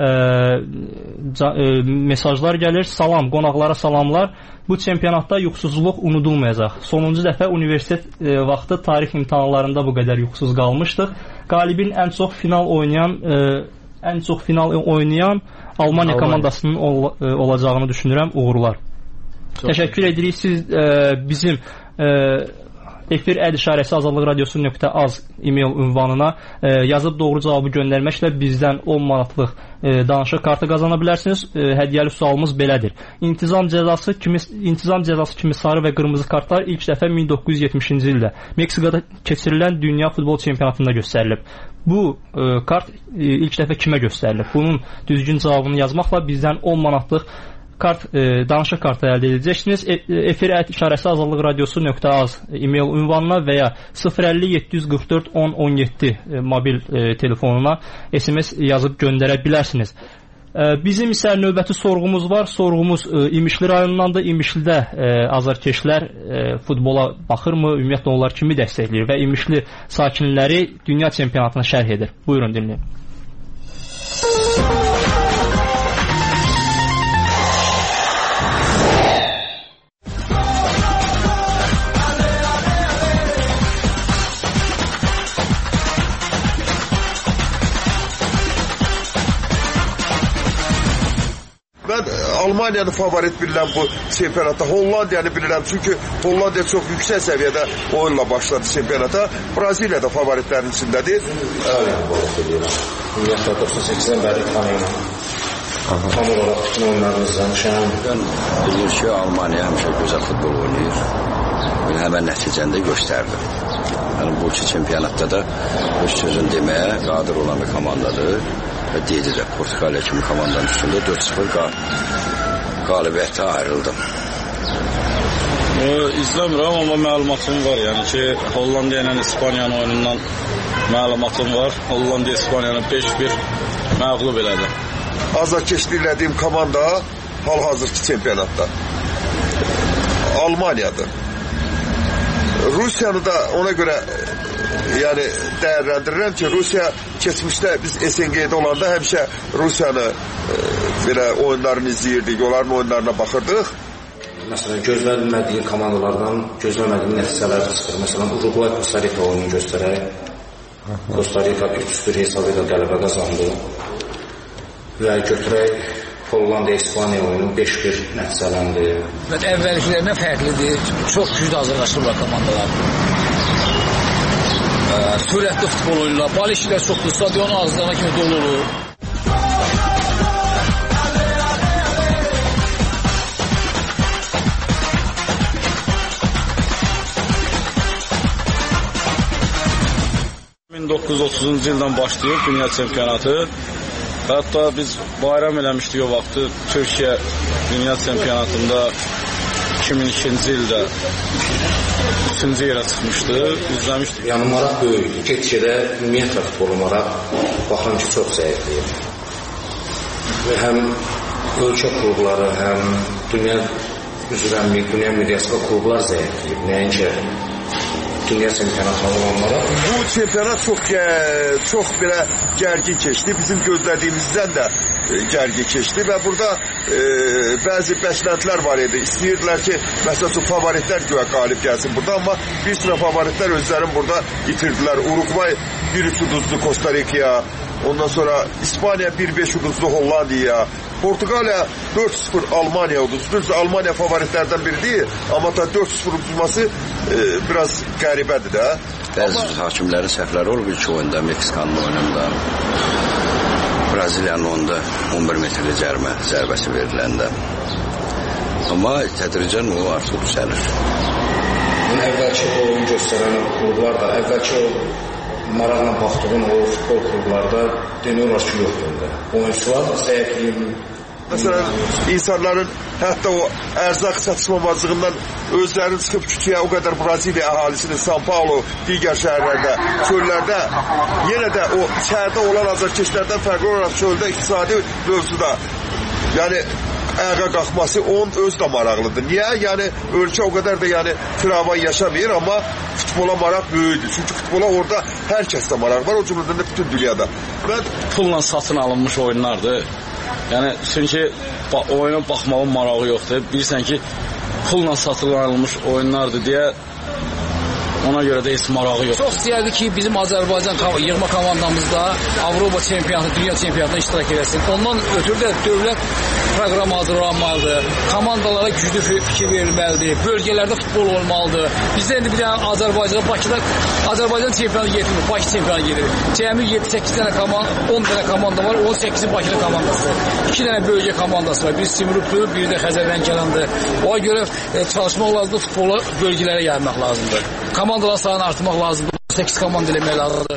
mesajlar gəlir. Salam, qonaqlara salamlar. Bu çempionatda yuxusuzluq unudulmayacaq. Sonuncu dəfə universitet vaxtı tarix imtahanlarında bu qədər yuxusuz qalmışdıq. Qalibin ən çox final oynayan Almaniya komandasının olacağını düşünürəm. Uğurlar. Təşəkkür edirik. Siz bizim efir @işarəsi azadlıq radiosu.az e-mail ünvanına yazıb doğru cavabı göndərməklə bizdən 10 manatlıq danışıq kartı qazana bilərsiniz. Hədiyyəli sualımız belədir. İntizam cəzası kimi sarı və qırmızı kartlar ilk dəfə 1970-ci ildə Meksikada keçirilən Dünya Futbol Çempionatında göstərilib. Bu kart ilk dəfə kimə göstərilib? Bunun düzgün cavabını yazmaqla bizdən 10 manatlıq danışıq kartı əldə edəcəksiniz. Efir @işarəsi azadlıq radiosu.az e-mail ünvanına və ya 050 744 1017 mobil telefonuna SMS yazıb göndərə bilərsiniz. Bizim isə növbəti sorğumuz var. Sorğumuz İmişli rayonundandır. İmişlidə azarkeşlər futbola baxırmı? Ümumiyyətlə onlar kimi dəstəkləyir və İmişli sakinləri dünya çempionatına şərh edir. Buyurun dinləyin. Mən Almaniyanı favorit bilirəm bu çempionata. Hollandiyanı bilirəm çünki Hollandiya çox yüksək səviyyədə oyunla başladı çempionata. Braziliya da favoritlərin içindədir. Ümumiyyətlə 98-dən bəri tanıyım. Tam olaraq bütün oyunlarını izləmişəm. Bilir ki, Almaniya həmişə gözəl futbol oynayır. Həmən nəticəni də göstərdi. Yəni bu iki çempionatda da öz sözünü deməyə qadir olan bir komandadır. Və deyəcək də Portuqaliya kimi komandanın üstündə 4-0 qalibiyyətə ayrıldım. İzləmirəm, amma məlumatım var. Yəni ki, Hollandiya ilə İspaniyanın oyunundan məlumatım var. Hollandiya İspaniyanı 5-1 məğlub elədi. Azarkeşlik elədiyim komanda hal-hazırki çempionatda Almaniyadır. Rusiyanı da ona görə yəni dəyərləndirirəm ki, Rusiya keçmişdə biz SNG-də olanda həmişə Rusiyanı belə oyunlarını izləyirdik, onların oyunlarına baxırdıq. Məsələn, gözlənmədiyi komandalardan gözləmədiyi nəticələr çıxır. Məsələn, Uruguay Costa Rica oyunu göstərək. Costa Rica 3-1 hesab ilə qələbə qazandı. Və götürək Hollandiya İspaniya oyunu 5-1 nəticələndi. Əvvəlkilərinə fərqlidir. Çox güclü hazırlaşırlar komandalar. Sürətli futbol oyunlar, bal işlər çoxdur, stadionu ağızlarına kimi dolu olur. ...1930-cu ildən başlayıb dünya çempionatı. Hətta biz bayram eləmişdik o vaxtı. Türkiyə Dünya Çempionatında 2002-ci ildə 3-cü yerə çıxmışdı, izləmişdik. Yəni maraq böyükdür. Getcədə ümumiyyətlə futbolu maraq baxın ki, çox zəifləyir. Həm ölkə klubları, həm dünya üzrəmlik, dünya miqyasında klublar zəifləyir. Nəinki dünya çempionatına olan maraq. Bu çempionat çox belə gərgin keçdi. Bizim gözlədiyimizdən də gərgin keçdi və burada bəzi bəklentilər var idi. İstəyirdilər ki, məsələn, favoritlər güya qalib gəlsin burada, amma bir sıra favoritlər özlərini burada itirdilər. Uruguay 1-3 uduzdu Costa Rica'ya, ondan sonra İspaniya 1-5 uduzdu Hollandiyaya, Portuqaliya 4-0 Almaniya uduzdu. Almaniya favoritlərdən biri deyil, amma da 4-0 uduzması biraz qəribədir də. Bəzi hakimlərin səhvləri olub ilk oyunda, Meksikanın oyununda. Braziliyanın onda 11 metrli cərimə zərbəsi veriləndə. Amma tədricən o artıq düzəlir. Əvvəlki oyun göstərən klublar da, əvvəlki maraqla baxdığın o futbol klublarda demək olar ki, yoxdur. Oyunçular da zəifliyim. Məsələn, insanların hətta o ərzaq çatışmamazlığından özlərini çıxıb kütüyə o qədər Braziliya əhalisinin São Paulo, digər şəhərlərdə, çöllərdə, yenə də o içəridə olan azarkeşlərdən fərqli olaraq çöldə iqtisadi mövzuda, yəni ayağa qalxması onun öz də maraqlıdır. Niyə? Yəni ölkə o qədər də yəni firavan yaşamayır, amma futbola maraq böyükdür. Çünki futbola orada hər kəsdə maraq var, o cümlədən də bütün dünyada. Mən pulla satın alınmış oyunlardır. Yəni çünki oyuna baxmağın marağı yoxdur. Bilirsən ki, pulla satın alınmış oyunlardır deyə ona görə də heç marağı yoxdur. Çox istəyərdi ki, bizim Azərbaycan yığma komandamızda Avropa çempionatı, dünya çempionatına iştirak edesin. Ondan ötürü də dövlət proqramı hazırlanmalıdır. Komandalara güclü fikir verilməlidir. Bölgələrdə futbol olmalıdır. Bizdə indi bir dənə Azərbaycanda, Bakıda Azərbaycan çempionatı getmir, Bakı çempionatı gedir. Cəmi 7-8 dənə komanda, 10 dənə komanda var, 18-i Bakıda komandası. 2 dənə bölgə komandası var. Biri Simrupdur, biri də Xəzərdən gələndir. Ona görə çalışmaq lazımdır, futbolu bölgələrə yaymaq lazımdır. Komandalar sayını artırmaq lazımdır. 8 komanda eləmək lazımdır.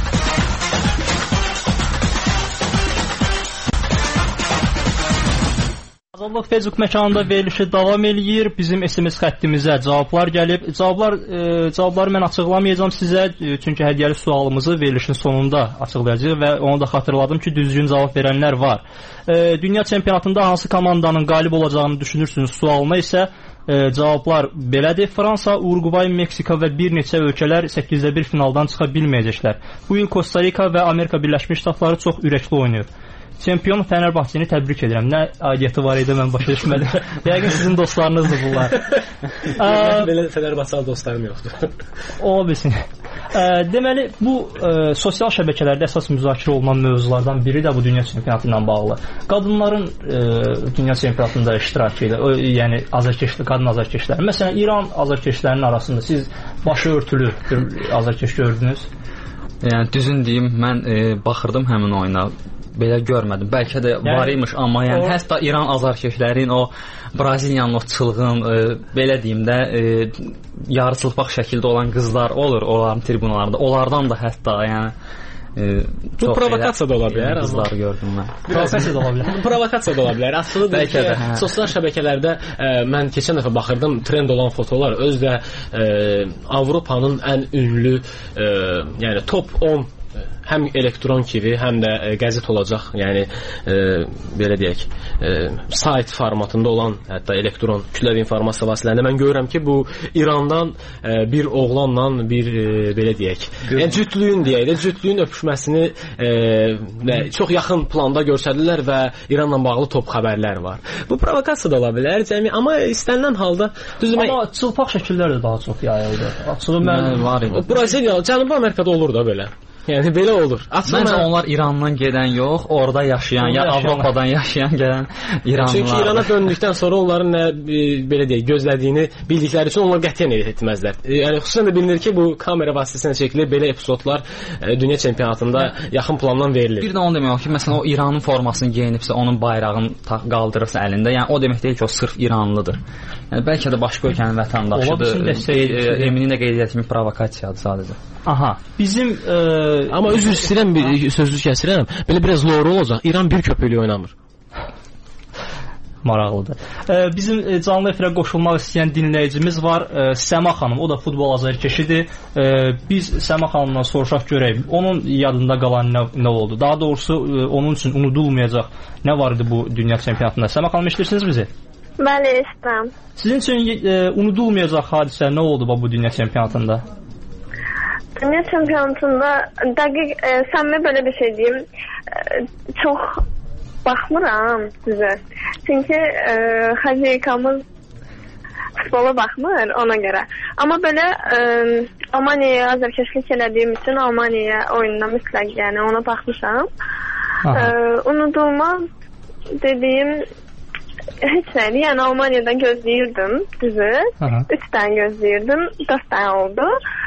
Azadlıq Facebook məkanında verilişi davam eləyir. Bizim SMS xəttimizə cavablar gəlib. Cavabları mən açıqlamayacağam sizə, çünki hədiyyəli sualımızı verilişin sonunda açıqlayacağıq və onu da xatırladım ki, düzgün cavab verənlər var. Dünya çempionatında hansı komandanın qalib olacağını düşünürsünüz sualına isə cavablar belədir. Fransa, Uruguay, Meksika və bir neçə ölkələr 8-də 1 finaldan çıxa bilməyəcəklər. Bu il Costa Rica və Amerika Birləşmiş Ştatları çox ürəkli oynayır. Çempion Fənərbağçəni təbrik edirəm. Nə aidiyyəti var idi, mən başa düşmədim. Yəqin sizin dostlarınızdır bunlar. Belə Fənərbağçalı dostlarım yoxdur. Ola bilsin. Deməli, bu sosial şəbəkələrdə əsas müzakirə olunan mövzulardan biri də bu dünya çempionatı ilə bağlı. Qadınların dünya çempionatında iştirakı ilə, yəni qadın azarkeşlər. Məsələn, İran azarkeşlərinin arasında siz başı örtülü bir azarkeş gördünüz? Yəni düzün deyim, mən baxırdım həmin oyuna. Belə görmədim. Bəlkə də var imiş, amma yəni hətta İran azarkeşlərin o Braziliyanın o çılğın, belə deyim də, yarıçılpaq şəkildə olan qızlar olur onların tribunalarında. Onlardan da hətta yəni bu provokasiya da ola bilər. Qızlar gördüm mən. Provokasiya da ola bilər. Provokasiya da ola bilər. Aslında sosial şəbəkələrdə mən keçən dəfə baxırdım, trend olan fotolar özdə Avropanın ən ünlü, yəni top 10 həm elektron kimi, həm də qəzet olacaq, yəni belə deyək, sayt formatında olan, hətta elektron kütləvi informasiya vasitələrində mən görürəm ki, bu İrandan bir oğlanla bir belə deyək, yəni cütlüyün deyək də, cütlüyün öpüşməsini çox yaxın planda göstərdilər və İranla bağlı top xəbərlər var. Bu provokasiya da ola bilər, amma istənilən halda amma çılpaq şəkillər də daha çox yayıldı. Braziliya, Cənubi Amerikada olur da belə. Yəni belə olur. Məncə onlar İrandan gedən yox, orada yaşayan, ya Avropadan yaşayan gələn İranlılar. Çünki İrana döndükdən sonra onların nə belə deyək, gözlədiyini bildikləri üçün onlar qətiyyən etməzlər. Yəni xüsusən də bilinir ki, bu kamera vasitəsilə çəkilir, belə epizodlar dünya çempionatında yaxın plandan verilir. Bir də onu demək olar ki, məsələn o İranın formasını geyinibsə, onun bayrağını qaldırırsa əlində, yəni o demək deyil ki, o sırf İranlıdır. Yəni bəlkə də başqa ölkənin vətəndaşıdır. Eminin də qeyd etdiyi kimi provokasiyadır sadəcə. Aha, bizim Amma üzr istəyirəm, sözünüzü kəsirəm. Belə biraz lore olacaq. İran bir köpüklü oynamır. Maraqlıdır. Bizim canlı efirə qoşulmaq istəyən dinləyicimiz var, Səma xanım. O da futbol azarkeşidir. Biz Səma xanımdan soruşaq görək. Onun yadında qalan nə oldu? Daha doğrusu onun üçün unudulmayacaq nə var idi bu dünya çempionatında? Səma xanım, eşidirsiniz bizi? Bəli, eşidirəm. Sizin üçün unudulmayacaq hadisə nə oldu bu dünya çempionatında? Dünya çempionatında dəqiq səmimi belə bir şey deyim. Çox baxmıram sizə. Çünki xəzəkamız futbola baxmır ona görə. Amma belə Almaniyaya azarkeşlik elədiyim üçün Almaniya oyununa mütləq, yəni ona baxmışam. Unudulmaz dediyim heç nədir. Yəni Almaniyadan gözləyirdim düzü. 3 dənə gözləyirdim. 4 dənə oldu.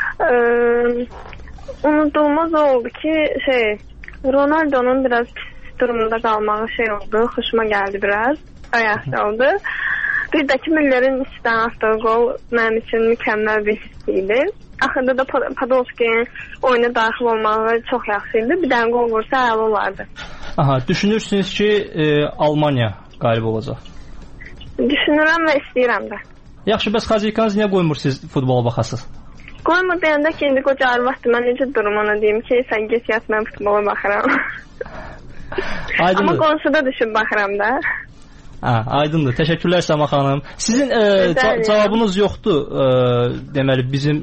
Unudulmaz oldu ki Ronaldo'nun biraz pis durumda qalmağı oldu. Xoşuma gəldi biraz. Ayaqda oldu. Bir də ki Müller'in 3 dənə atdığı gol mənim üçün mükəmməl bir hiss idi. Axırda da Podolski'nin oyuna daxil olmağı çox yaxşı idi. Bir dənə gol vursa əla olardı. Düşünürsünüz ki Almaniya qalib olacaq? Düşünürəm və istəyirəm də. Yaxşı, bəs xəzəkanız niyə qoymursunuz futbola baxasınız? Qoymur deyəndə ki, indi qoca arvaxdır. Mən necə durum ona deyim ki, sən get yat, mən futbola baxıram. Amma qonşuda düşüb baxıram da. Aydındır. Təşəkkürlər Səma xanım. Sizin cavabınız yoxdur. Deməli bizim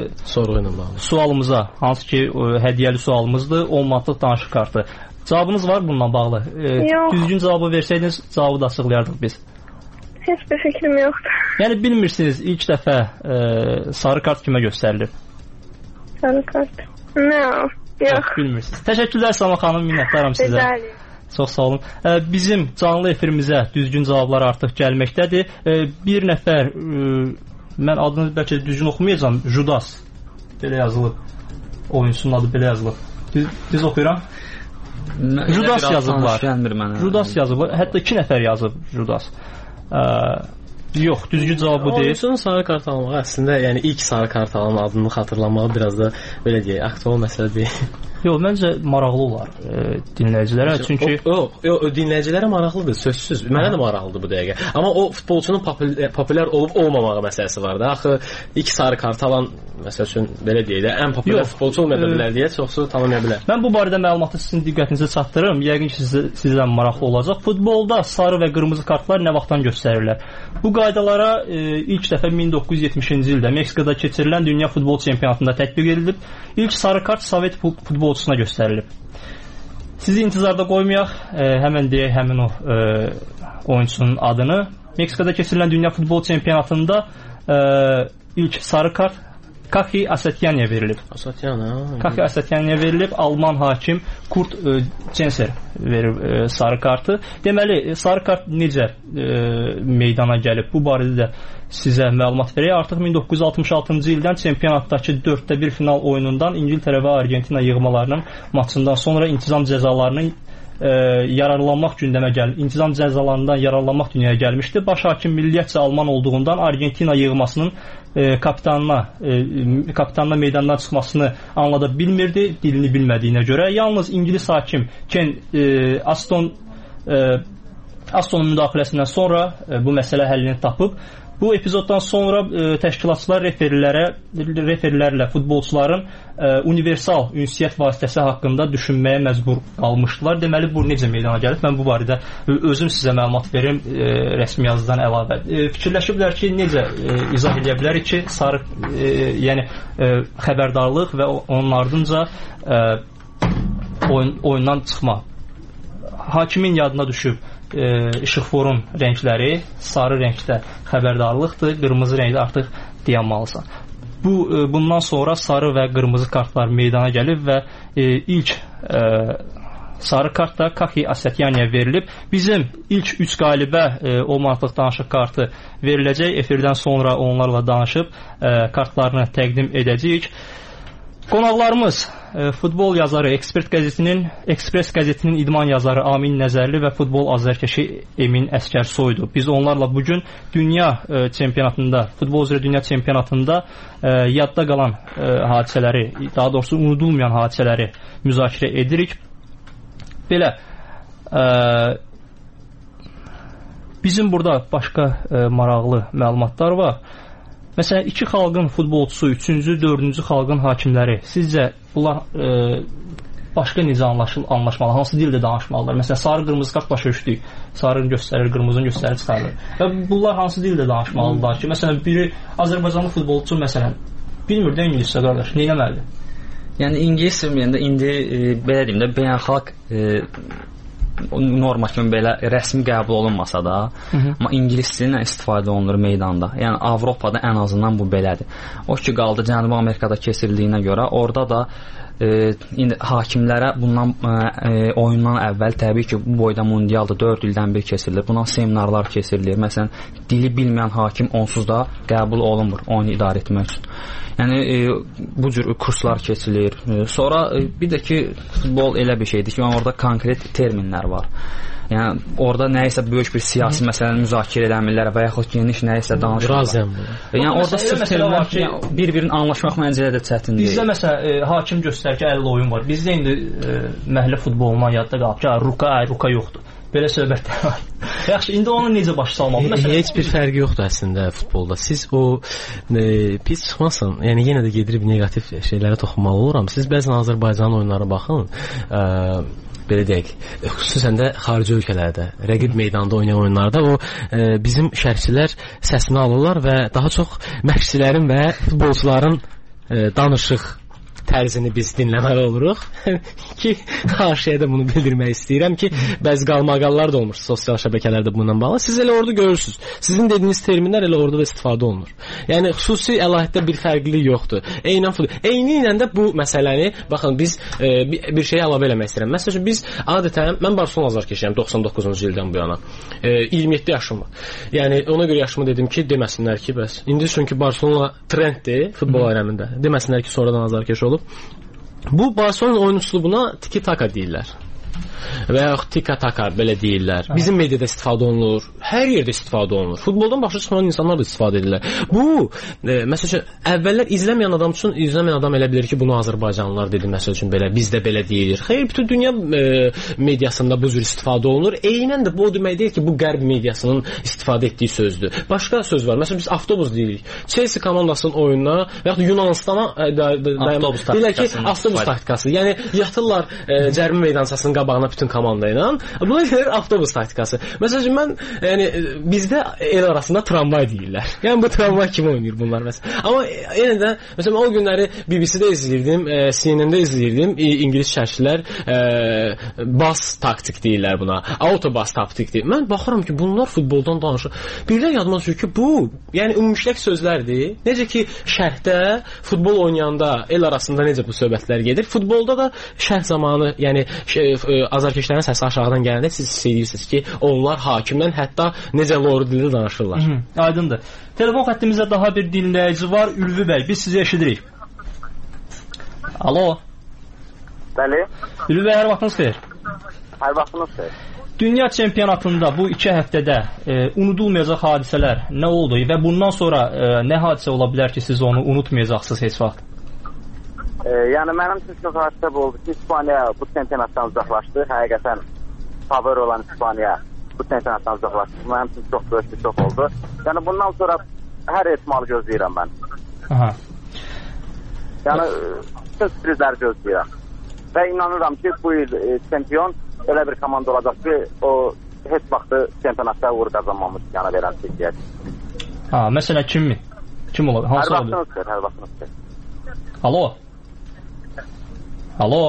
sualımıza, hansı ki hədiyyəli sualımızdır, 10 manatlıq danışıq kartı. Cavabınız var bununla bağlı? Düzgün cavabı versəydiniz, cavabı da açıqlayardıq biz. Heç bir fikrim yoxdur. Yəni bilmirsiniz ilk dəfə sarı kart kimə göstərilir? Sarı kart? Yox. Bilmirsiniz. Təşəkkürlər Səma xanım, minnətdaram sizə. Çox sağ olun. Bizim canlı efirimizə düzgün cavablar artıq gəlməkdədir. Bir nəfər, mən adını bəlkə düzgün oxumayacağam, Judas. Belə yazılıb. Oyunçunun adı belə yazılıb. Düz oxuyuram. Judas yazıblar. Judas yazıblar. Hətta 2 nəfər yazıb Judas. Yox, düzgün cavab bu deyil. Oyunçunun sarı kart almağı əslində, yəni ilk sarı kart alan adını xatırlamağı biraz da belə deyək, aktual məsələ deyil. Yox, məncə maraqlı olar dinləyicilərə, çünki dinləyicilərə maraqlıdır, sözsüz. Mənə də maraqlıdır bu dəqiqə. Amma o futbolçunun populyar olub olmamağı məsələsi var da. Axı ilk sarı kart alan, məsəl üçün belə deyək də, ən populyar futbolçu olmaya bilər deyə çoxsu tanımaya bilər. Mən bu barədə məlumatı sizin diqqətinizə çatdırırım. Yəqin ki sizə maraqlı olacaq. Futbolda sarı və qırmızı kartlar nə vaxtdan göstərirlər? Bu qaydalara ilk dəfə 1970-ci ildə Meksikada keçirilən Dünya Futbol Çempionatında tətbiq edilib. İlk sarı kart Sovet futbolçusuna göstərilib. Sizi intizarda qoymayaq, həmən deyək həmin o oyunçunun adını. Meksikada keçirilən Dünya Futbol Çempionatında ilk sarı kart Kaki Asetyanya'ya verilib. Kaki Asetyanya'ya verilib. Alman hakim Kurt Censer verir sarı kartı. Deməli, sarı kart necə meydana gəlib? Bu barədə də sizə məlumat verək. Artıq 1966-cı ildən çempionatdakı 4-1 final oyunundan İngiltərə və Argentina yığmalarının maçından sonra intizam cəzalarının yararlanmaq gündəmə gəlib. İntizam cəzalarından yararlanmaq dünyaya gəlmişdi. Baş hakim milliyyətcə Alman olduğundan Argentina yığmasının kapitanla meydandan çıxmasını anlada bilmirdi, dilini bilmədiyinə görə. Yalnız İngilis hakim Ken Astonun müdaxiləsindən sonra bu məsələ həllini tapıb. Bu epizoddan sonra təşkilatçılar referilərlə futbolçuların universal ünsiyyət vasitəsi haqqında düşünməyə məcbur qalmışdılar. Deməli, bu necə meydana gəlib? Mən bu barədə özüm sizə məlumat verim rəsmi yazıdan əlavə. Fikirləşiblər ki, necə izah edə bilərik ki, sarı, yəni xəbərdarlıq və onun ardınca oyundan çıxma. Hakimin yadına düşüb işıqforun rəngləri sarı rəngdə xəbərdarlıqdır, qırmızı rəngdə artıq dayanmalısan. Bundan sonra sarı və qırmızı kartlar meydana gəlib və ilk sarı kart da Kaki Asetyanya'ya verilib. Bizim ilk 3 qalibə 10 manatlıq danışıq kartı veriləcək. Efirdən sonra onlarla danışıb kartlarını təqdim edəcəyik. Qonaqlarımız futbol yazarı, Ekspres qəzetinin idman yazarı Amin Nəzərli və futbol azərkeşi Emin Əskərsoydu. Biz onlarla bugün dünya çempionatında, futbol üzrə dünya çempionatında yadda qalan hadisələri, daha doğrusu unudulmayan hadisələri müzakirə edirik. Belə bizim burada başqa maraqlı məlumatlar var. Məsələn, iki xalqın futbolçusu, üçüncü, dördüncü xalqın hakimləri, sizcə bunlar başqa necə anlaşmalı, hansı dildə danışmalılar? Məsələn, sarı qırmızı kart başa düşdük, sarını göstərir, qırmızını göstərir, çıxarır. Və bunlar hansı dildə danışmalılar ki, məsələn, biri Azərbaycanlı futbolçu, məsələn, bilmir də ingiliscə qardaş, nə eləməlidir? Yəni, ingilis sevməyəndə indi, belə deyim də, beynəlxalq norma kimi belə rəsmi qəbul olunmasa da, amma ingilis dilindən istifadə olunur meydanda. Yəni Avropada ən azından bu belədir. O ki qaldı Cənubi Amerikada keçirildiyinə görə, orada da indi hakimlərə bundan oyundan əvvəl təbii ki, bu boyda mundialda 4 ildən bir keçirilir. Bundan seminarlar keçirilir. Məsələn, dili bilməyən hakim onsuz da qəbul olunmur oyunu idarə etmək üçün. Yəni bu cür kurslar keçilir. Sonra bir də ki, futbol elə bir şeydir ki, orada konkret terminlər var. Yəni orada nəyisə böyük bir siyasi məsələni müzakirə eləmirlər və yaxud geniş nəyisə danışırlar. Yəni orada sırf terminlər ki, bir-birinin anlaşmaq məncə də çətin deyil. Bizdə məsələn hakim göstərir ki, 50 oyun var. Bizdə indi məhəllə futbolundan yadda qalıb ki, ruka yoxdur. Belə söhbətlər var. Yaxşı, indi onu necə başa salmalı? Heç bir fərqi yoxdur əslində futbolda. Siz o pis çıxmasın, yəni yenə də gedirib negativ şeylərə toxunmalı oluram. Siz bəzən Azərbaycan oyunlara baxın, belə deyək, xüsusən də xarici ölkələrdə, rəqib meydanda oynayan oyunlarda o bizim şərhçilər səsini alırlar və daha çox məşqçilərin və futbolçuların danışıq tərzini biz dinləməli oluruq ki, qarşıya da bunu bildirmək istəyirəm ki, bəzi qalmaqallar da olmuş sosial şəbəkələrdə bununla bağlı. Siz elə orada görürsünüz. Sizin dediyiniz terminlər elə orada da istifadə olunur. Yəni, xüsusi əlahiddə bir fərqlilik yoxdur. Eyni ilə də bu məsələni, baxın, biz bir şey əlavə eləmək istəyirəm. Məsələn, biz adətən, mən Barcelona azarkeşiyəm 99-cu ildən bu yana. 27 yaşım var. Yəni, ona görə yaşımı dedim ki, deməsinlər ki, bəs. İndi çünki Barcelona trenddir futbol aləmində. Deməsinlər ki, sonradan azarkeş olub. Bu Barcelona oyun üslubuna tiki-taka deyirlər. Və yaxud tika-taka belə deyirlər. Bizim mediada istifadə olunur, hər yerdə istifadə olunur. Futboldan başa çıxan insanlar da istifadə edirlər. Bu, məsəl üçün, əvvəllər izləməyən adam üçün, izləməyən adam elə bilir ki, bunu Azərbaycanlılar dedi, məsəl üçün, belə, bizdə belə deyilir. Xeyr, bütün dünya mediasında bu cür istifadə olunur. Eynən də bu o demək deyil ki, bu qərb mediasının istifadə etdiyi sözdür. Başqa söz var. Məsələn, biz avtobus deyirik. Chelsea komandasının oyununa və yaxud Yunanistana deyirlər ki, avtobus taktikası. Yəni, yatırlar cərimə meydançasının qabağına bütün komanda ilə. Buna gəlir avtobus taktikası. Məsələn, mən, yəni, bizdə el arasında tramvay deyirlər. Yəni, bu tramvay kimi oynayır bunlar məsələn. Amma yenə də, məsələn, o günləri BBC-də izləyirdim, CNN-də izləyirdim, İngilis şərhçilər bas taktik deyirlər buna, autobas taktik deyir. Mən baxıram ki, bunlar futboldan danışır. Birdən yadıma düşür ki, bu, yəni, ümumiyyətlə sözlərdir. Necə ki, şərhdə, futbol oynayanda el arasında necə bu söhbətlər gedir. Futbolda da şərh zamanı, yəni, azarkeşlərin səsi aşağıdan gələndə siz istəyirsiniz ki, onlar hakimdən hətta necə loru dildə danışırlar. Aydındır. Telefon xəttimizdə daha bir dinləyici var. Ülvi bəy, biz sizi eşidirik. Alo. Bəli. Ülvi bəy, hər vaxtınız xeyir. Hər vaxtınız xeyir. Dünya çempionatında bu 2 həftədə unudulmayacaq hadisələr nə oldu və bundan sonra nə hadisə ola bilər ki, siz onu unutmayacaqsınız heç vaxt? Yəni mənim üçün çox hadisə oldu ki, İspaniya bu çempionatdan uzaqlaşdı. Həqiqətən favori olan İspaniya bu çempionatdan uzaqlaşdı. Mənim üçün çox böyük bir şok oldu. Yəni bundan sonra hər ehtimalı gözləyirəm mən. Yəni bütün sürprizləri gözləyirəm. Və inanıram ki, bu il çempion elə bir komanda olacaq ki, o heç vaxtı çempionatda uğur qazanmamış yana verən çəkiyyə. Məsələn kimmi? Kim ola? Hansı ola bilər? Hər vaxtınız xeyir. Alo. Alo.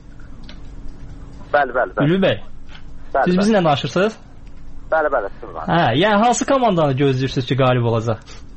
Bəli. Ülvi bəy. Siz bizimlə danışırsınız? Bəli. Yəni hansı komandanı gözləyirsiniz ki, qalib olacaq?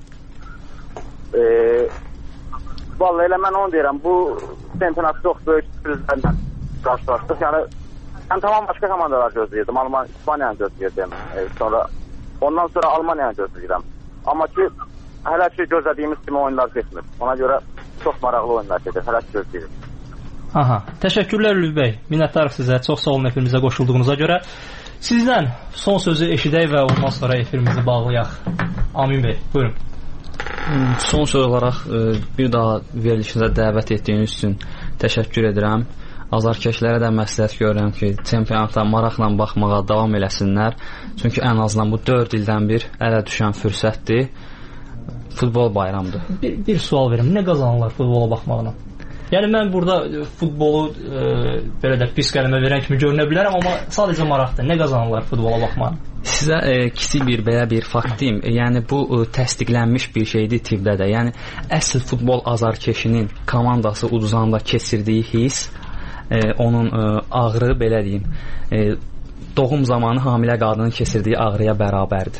Vallahi elə mən onu deyirəm. Bu çempionat çox böyük sürprizlərlə qarşılaşdıq. Yəni mən tamam başqa komandalar gözləyirdim. İspaniyanı gözləyirdim. Ondan sonra Almaniyanı gözləyirəm. Amma ki hələ ki gözlədiyimiz kimi oyunlar keçmir. Ona görə çox maraqlı oyunlar gedir. Hələ gözləyirik. Aha. Təşəkkürlər Lüv bəy. Minnətdarıq sizə. Çox sağ olun efirimizə qoşulduğunuza görə. Sizdən son sözü eşidək və ondan sonra efirimizi bağlayaq. Amin bəy, buyurun. Son söz olaraq bir daha verilişinizə dəvət etdiyiniz üçün təşəkkür edirəm. Azarkeşlərə də məsləhət görürəm ki, çempionata maraqla baxmağa davam eləsinlər. Çünki ən azından bu 4 ildən bir ələ düşən fürsətdir. Futbol bayramıdır. Bir sual verim. Nə qazanırlar futbola baxmaqla? Yəni mən burada futbolu belə də pis qələmə verən kimi görünə bilərəm, amma sadəcə maraqdır. Nə qazanırlar futbola baxmaqla? Sizə kiçik belə bir fakt deyim. Yəni bu təsdiqlənmiş bir şeydir tibbdə də. Yəni əsl futbol azarkeşinin komandası uduzanda keçirdiyi his, onun ağrı belə deyim, doğum zamanı hamilə qadının keçirdiyi ağrıya bərabərdir.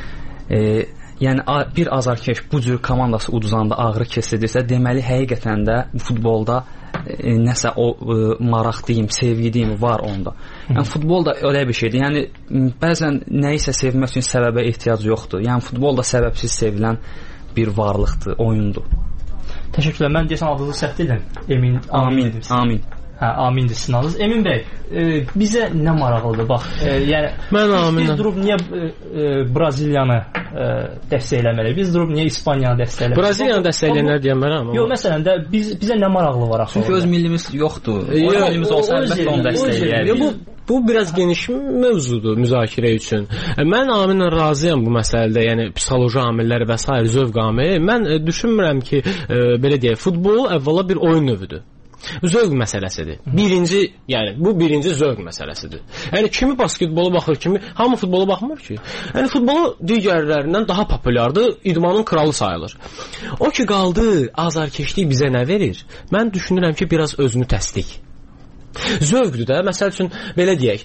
Yəni bir azarkeş bu cür komandası uduzanda ağrı keçirdirsə, deməli həqiqətən də futbolda nəsə o maraq deyim, sevgi deyim var onda. Yəni futbol da elə bir şeydir. Yəni bəzən nəyisə sevmək üçün səbəbə ehtiyac yoxdur. Yəni futbol da səbəbsiz sevilən bir varlıqdır, oyundur. Təşəkkürlər. Mən deyəsən adınızı səhv dedim. Amin. Hə, amindir sizin adınız. Emin bəy, bizə nə maraqlıdır? Bax, yəni biz durub niyə Braziliyanı dəstəkləməliyik? Biz durub niyə İspaniyanı dəstəkləməliyik? Braziliyanı dəstəkləyənlər deyəmərəm. Yox, məsələn də bizə nə maraqlı var axı? Çünki öz millimiz yoxdur. Öz millimiz olsa əlbəttə onu dəstəkləyərik. Bu biraz geniş mövzudur müzakirə üçün. Mən Aminlə razıyam bu məsələdə, yəni psixoloji amillər və s. zövq amili. Mən düşünmürəm ki, belə deyək, futbol əvvəla bir oyun növüdür. Zövq məsələsidir. Bu birinci zövq məsələsidir. Yəni kimi basketbola baxır, hamı futbola baxmır ki. Yəni futbolu digərlərindən daha populyardır, idmanın kralı sayılır. O ki qaldı, azarkeşlik bizə nə verir? Mən düşünürəm ki, biraz özünü təsdiq. Zövqdür də, məsəl üçün belə deyək,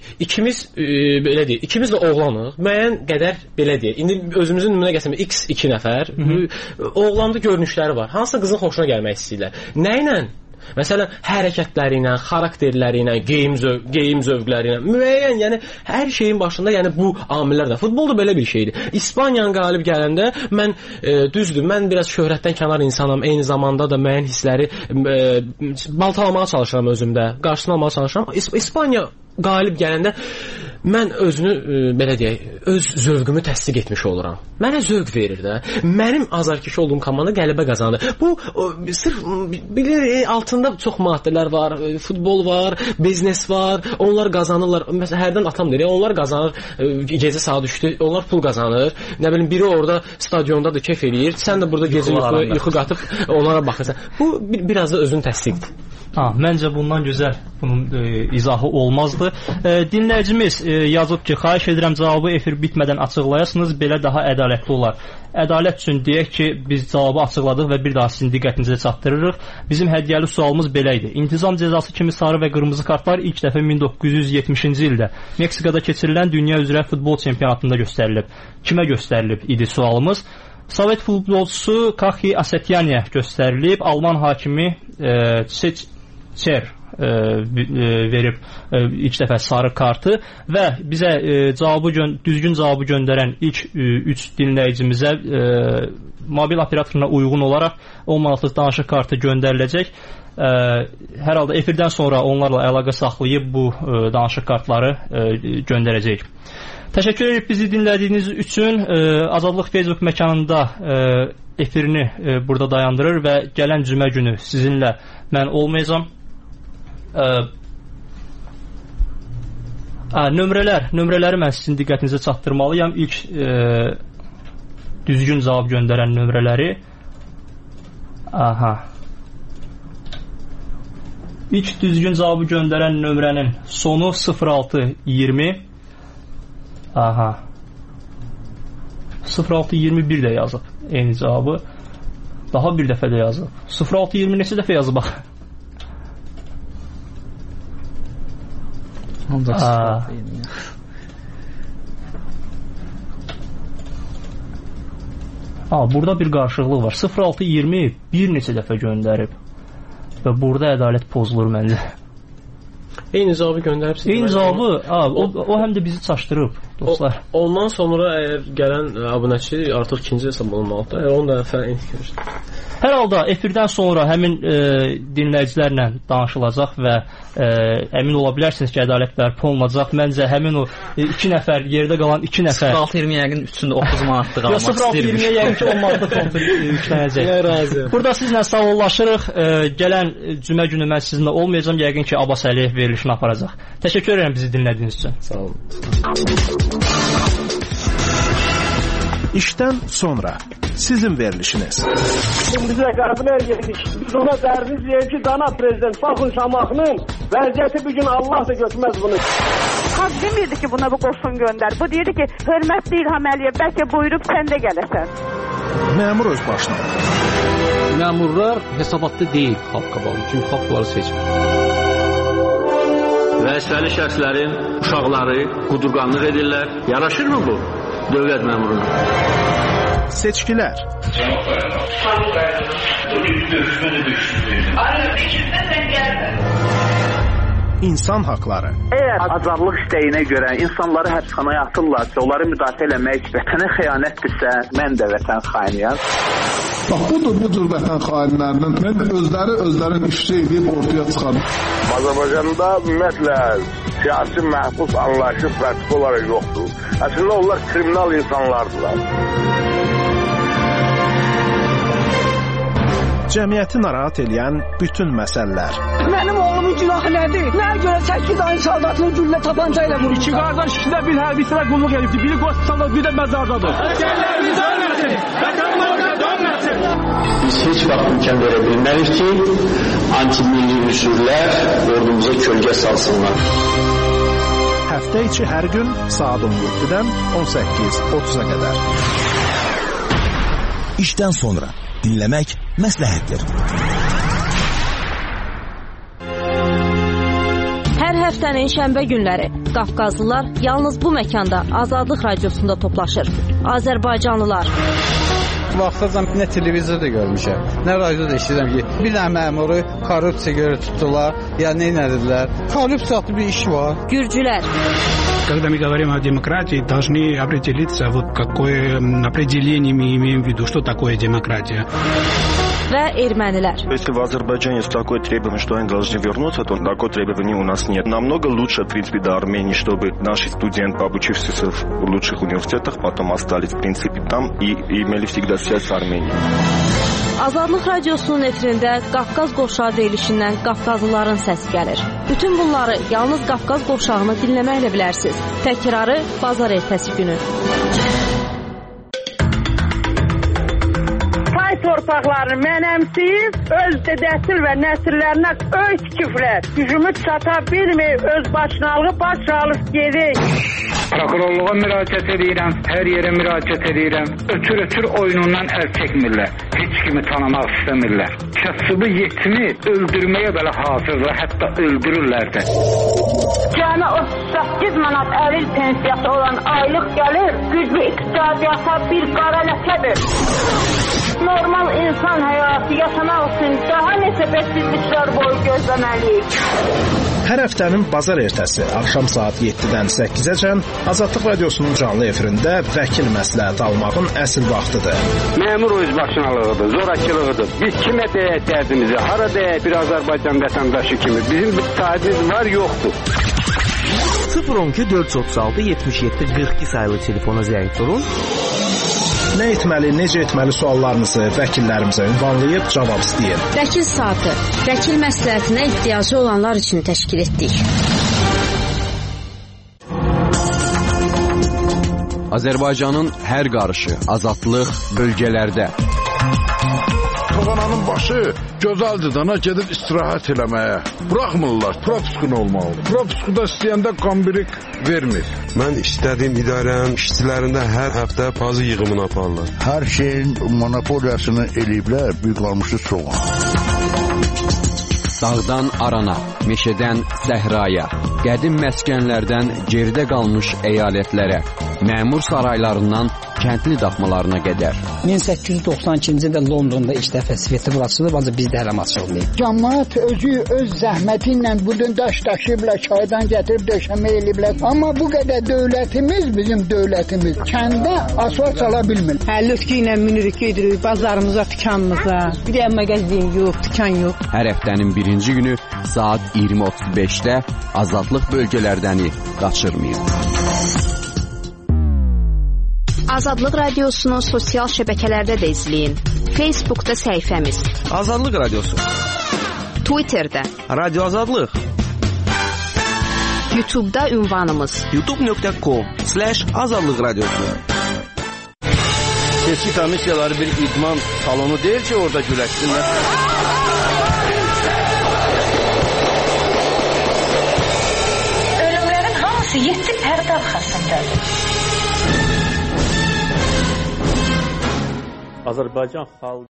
ikimiz də oğlanıq, müəyyən qədər belə deyək. İndi özümüzün nümunə gətirmək, X2 nəfər, oğlanda görünüşləri var. Hansısa qızın xoşuna gəlmək istəyirlər. Nə ilə? Məsələn, hərəkətləri ilə, xarakterləri ilə, geyim zövqləri ilə, müəyyən, yəni hər şeyin başında, yəni bu amillər də. Futbol da belə bir şeydir. İspaniyanın qalib gələndə düzdür, mən biraz şöhrətdən kənar insanam, eyni zamanda da müəyyən hissləri baltalamağa çalışıram özümdə, qarşısını almağa çalışıram. İspaniya qalib gələndə mən özünü, belə deyək, öz zövqümü təsdiq etmiş oluram. Mənə zövq verir də. Mənim azarkeş olduğum komanda qələbə qazanır. Bu, sırf, bilir, altında çox maddələr var, futbol var, biznes var, onlar qazanırlar. Məsələn, hərdən atam deyir, onlar qazanır, gecə saat 3-dür, onlar pul qazanır. Nə bilim, biri orada stadiondadır, keyf eləyir, sən də burada gecə yuxu qatıb onlara baxırsan. Bu, biraz da özünü təsdiqdir. Məncə bundan gözəl bunun izahı olmazdı. Dinləyicimiz yazıb ki, xahiş edirəm cavabı efir bitmədən açıqlayasınız, belə daha ədalətli olar. Ədalət üçün deyək ki, biz cavabı açıqladıq və bir daha sizin diqqətinizə çatdırırıq. Bizim hədiyyəli sualımız belə idi. İntizam cəzası kimi sarı və qırmızı kartlar ilk dəfə 1970-ci ildə Meksikada keçirilən dünya üzrə futbol çempionatında göstərilib. Kimə göstərilib idi sualımız? Sovet futbolçusu Kahi Asetyaniyə göstərilib. Alman hakimi Çer verib ilk dəfə sarı kartı və bizə düzgün cavabı göndərən ilk 3 dinləyicimizə mobil operatoruna uyğun olaraq 10 manatlıq danışıq kartı göndəriləcək. Hər halda efirdən sonra onlarla əlaqə saxlayıb bu danışıq kartları göndərəcəyik. Təşəkkür edib bizi dinlədiyiniz üçün. Azadlıq Facebook məkanında efirini burada dayandırır və gələn cümə günü sizinlə mən olmayacağam. Nömrələri mən sizin diqqətinizə çatdırmalıyam. İlk düzgün cavab göndərən nömrələri. İlk düzgün cavabı göndərən nömrənin sonu 0620. 0621 də yazıb eyni cavabı. Daha bir dəfə də yazıb. 0620 neçə dəfə yazıb bax. Burada bir qarşılıq var. 0620 bir neçə dəfə göndərib və burada ədalət pozulur məncə. Eyni cavabı göndəribsiniz. Eyni cavabı, o həm də bizi çaşdırıb, dostlar. Ondan sonra əgər gələn abunəçi artıq ikinci hesab olunmalıdır. Onu da fərq etmişdir. Hər halda efirdən sonra həmin dinləyicilərlə danışılacaq və əmin ola bilərsiniz ki, ədalət bərpa olunacaq. Məncə həmin o 2 nəfər, yerdə qalan 2 nəfər 06-20 yəqin üstündə 30 manatlıq almaq istəyirmiş. 06-20 yəqin ki, 10 manatlıq kontur yüklənəcək. Burada sizlə sağollaşırıq. Gələn cümə günü mən sizinlə olmayacağam. Yəqin ki, Abbas Əliyev verilişini aparacaq. Təşəkkür edirəm bizi dinlədiyiniz üçün. Sağ olun. İşdən sonra sizin verilişiniz. Bizə qəbul edirik. Biz ona dərdiz deyək ki, dana prezident baxın Şamaxının vəziyyəti bir gün Allah da götürməz bunu. Xalq demirdi ki, buna bu qoşun göndər. Bu deyirdi ki, hörmətli İlham Əliyev, bəlkə buyurub sən də gələsən. Məmur öz başına. Məmurlar hesabatda deyil xalq qabağında. Çünki xalq bunları seçmir. Vəzifəli şəxslərin uşaqları qudurqanlıq edirlər. Yaraşırmı bu dövlət məmuruna? Seçkilər. İnsan haqları. Əgər azadlıq istəyinə görə insanları həbsxanaya atırlarsa, onları müdafiə eləmək vətənə xəyanətdirsə, mən də vətən xainiyəm. Bax, budur bu cür vətən xainlərinin özlərin işçi edib ortaya çıxar. Azərbaycanda ümumiyyətlə siyasi məhbus anlayışı pratik olaraq yoxdur. Əslində onlar kriminal insanlardılar. Cəmiyyəti narahat edən bütün məsələlər. Mənim oğlumun günahı nədir? Nəyə görə 8 ayın saldatını güllə tapanca ilə vurmuşlar? 2 qardaş ikisi də bir hərbiçilə qulluq edibdir. Biri qospitalda, biri də məzardadır. Əsgərlərimiz ölməsin! Vətənimizə dönməsin! Biz heç vaxt imkan verə bilmərik ki, anti-milli üsullar ordumuza kölgə salsınlar. Həftə içi hər gün saat 17-dən 18:30-a qədər. İşdən sonra dinləmək məsləhətdir. Hər həftənin şənbə günləri Qafqazlılar yalnız bu məkanda Azadlıq Radiosunda toplaşır. Azərbaycanlılar. Vaxtacan nə televizorda görmüşəm, nə radioda eşidirəm ki, bir dənə məmuru korrupsiya görə tutdular, ya nə edildilər. Korrupsiya adlı bir iş var. Gürcülər. Когда мы говорим о демократии, должны определиться, вот какое определение мы имеем в виду, что такое демократия. Və ermənilər. Если в Азербайджане есть такое требование, что они должны вернуться, то такое требование у нас нет. Намного лучше, в принципе, до Армении, чтобы наши студенты, обучившиеся в лучших университетах, потом остались, в принципе, там и имели всегда связь с Арменией. Azadlıq Radiosunun efirində Qafqaz qovşağı verilişindən Qafqazlıların səsi gəlir. Bütün bunları yalnız Qafqaz qovşağını dinləməklə bilərsiniz. Təkrarı bazar ertəsi günü. Torpaqlarını mənəmsiyib, öz dədəsil və nəsillərinə öy tikiblər. Gücümü çata bilməyib, öz başınalığı baş alıb gedik. Prokurorluğa müraciət edirəm, hər yerə müraciət edirəm. Ötür oyunundan əl çəkmirlər. Heç kimi tanımaq istəmirlər. Kasıbı yetimi öldürməyə belə hazırlar, hətta öldürürlər də. Cəmi 38 manat əlil pensiyası olan aylıq gəlir, güclü iqtisadiyyata bir qara ləkədir. Normal insan həyatı yaşamaq üçün daha neçə bədsizliklər boyu gözləməliyik. Hər həftənin bazar ertəsi axşam saat 7-dən 8-əcən Azadlıq Radiosunun canlı efirində vəkil məsləhəti almağın əsl vaxtıdır. Məmur özbaşınalığıdır, zorakılığıdır. Biz kimə deyək dərdimizi, hara deyək bir Azərbaycan vətəndaşı kimi. Bizim bir sahibimiz var, yoxdur. 012 436 77 42 sayılı telefona zəng vurun. Nə etməli, necə etməli suallarınızı vəkillərimizə ünvanlayıb cavab istəyin. Vəkil saatı, vəkil məsləhətinə ehtiyacı olanlar üçün təşkil etdik. Azərbaycanın hər qarışı, azadlıq bölgələrdə. Toğananın başı gözəldir dana gedib istirahət eləməyə. Buraxmırlar, propiskun olmalı. Propiskuda istəyəndə qambirik vermir. Mən istədiyim idarənin işçilərində hər həftə pazı yığımını aparırlar. Hər şeyin monopoliyasını eləyiblər, bir qalmışı çox. Dağdan arana, meşədən səhraya, qədim məskənlərdən geridə qalmış əyalətlərə, məmur saraylarından kəndli daxmalarına qədər. 1892-ci ildə Londonda ilk dəfə sveti açılıb, ancaq bizdə hələ açılmayıb. Cəmaət özü öz zəhməti ilə budun daş daşıyıblar, çaydan gətirib döşəmə eləyiblər. Amma bu qədər dövlətimiz, bizim dövlətimiz kəndə asfalt çala bilmir. Lütki ilə minirik, gedirik bazarımıza, dükanımıza. Bir də mağazin yox, dükan yox. Hər həftənin birinci günü saat 20:35-də Azadlıq bölgələrdəni qaçırmayın. Azadlıq radiosunu sosial şəbəkələrdə də izləyin. Facebookda səhifəmiz Azadlıq radiosu, Twitterdə Radio Azadlıq, YouTube'da ünvanımız youtube.com/azadlıq radiosu. Seçki komissiyaları bir idman salonu deyil ki, orada güləşsinlər. Ölümlərin hamısı 7 pərdə arxasındadır. Azərbaycan xalqı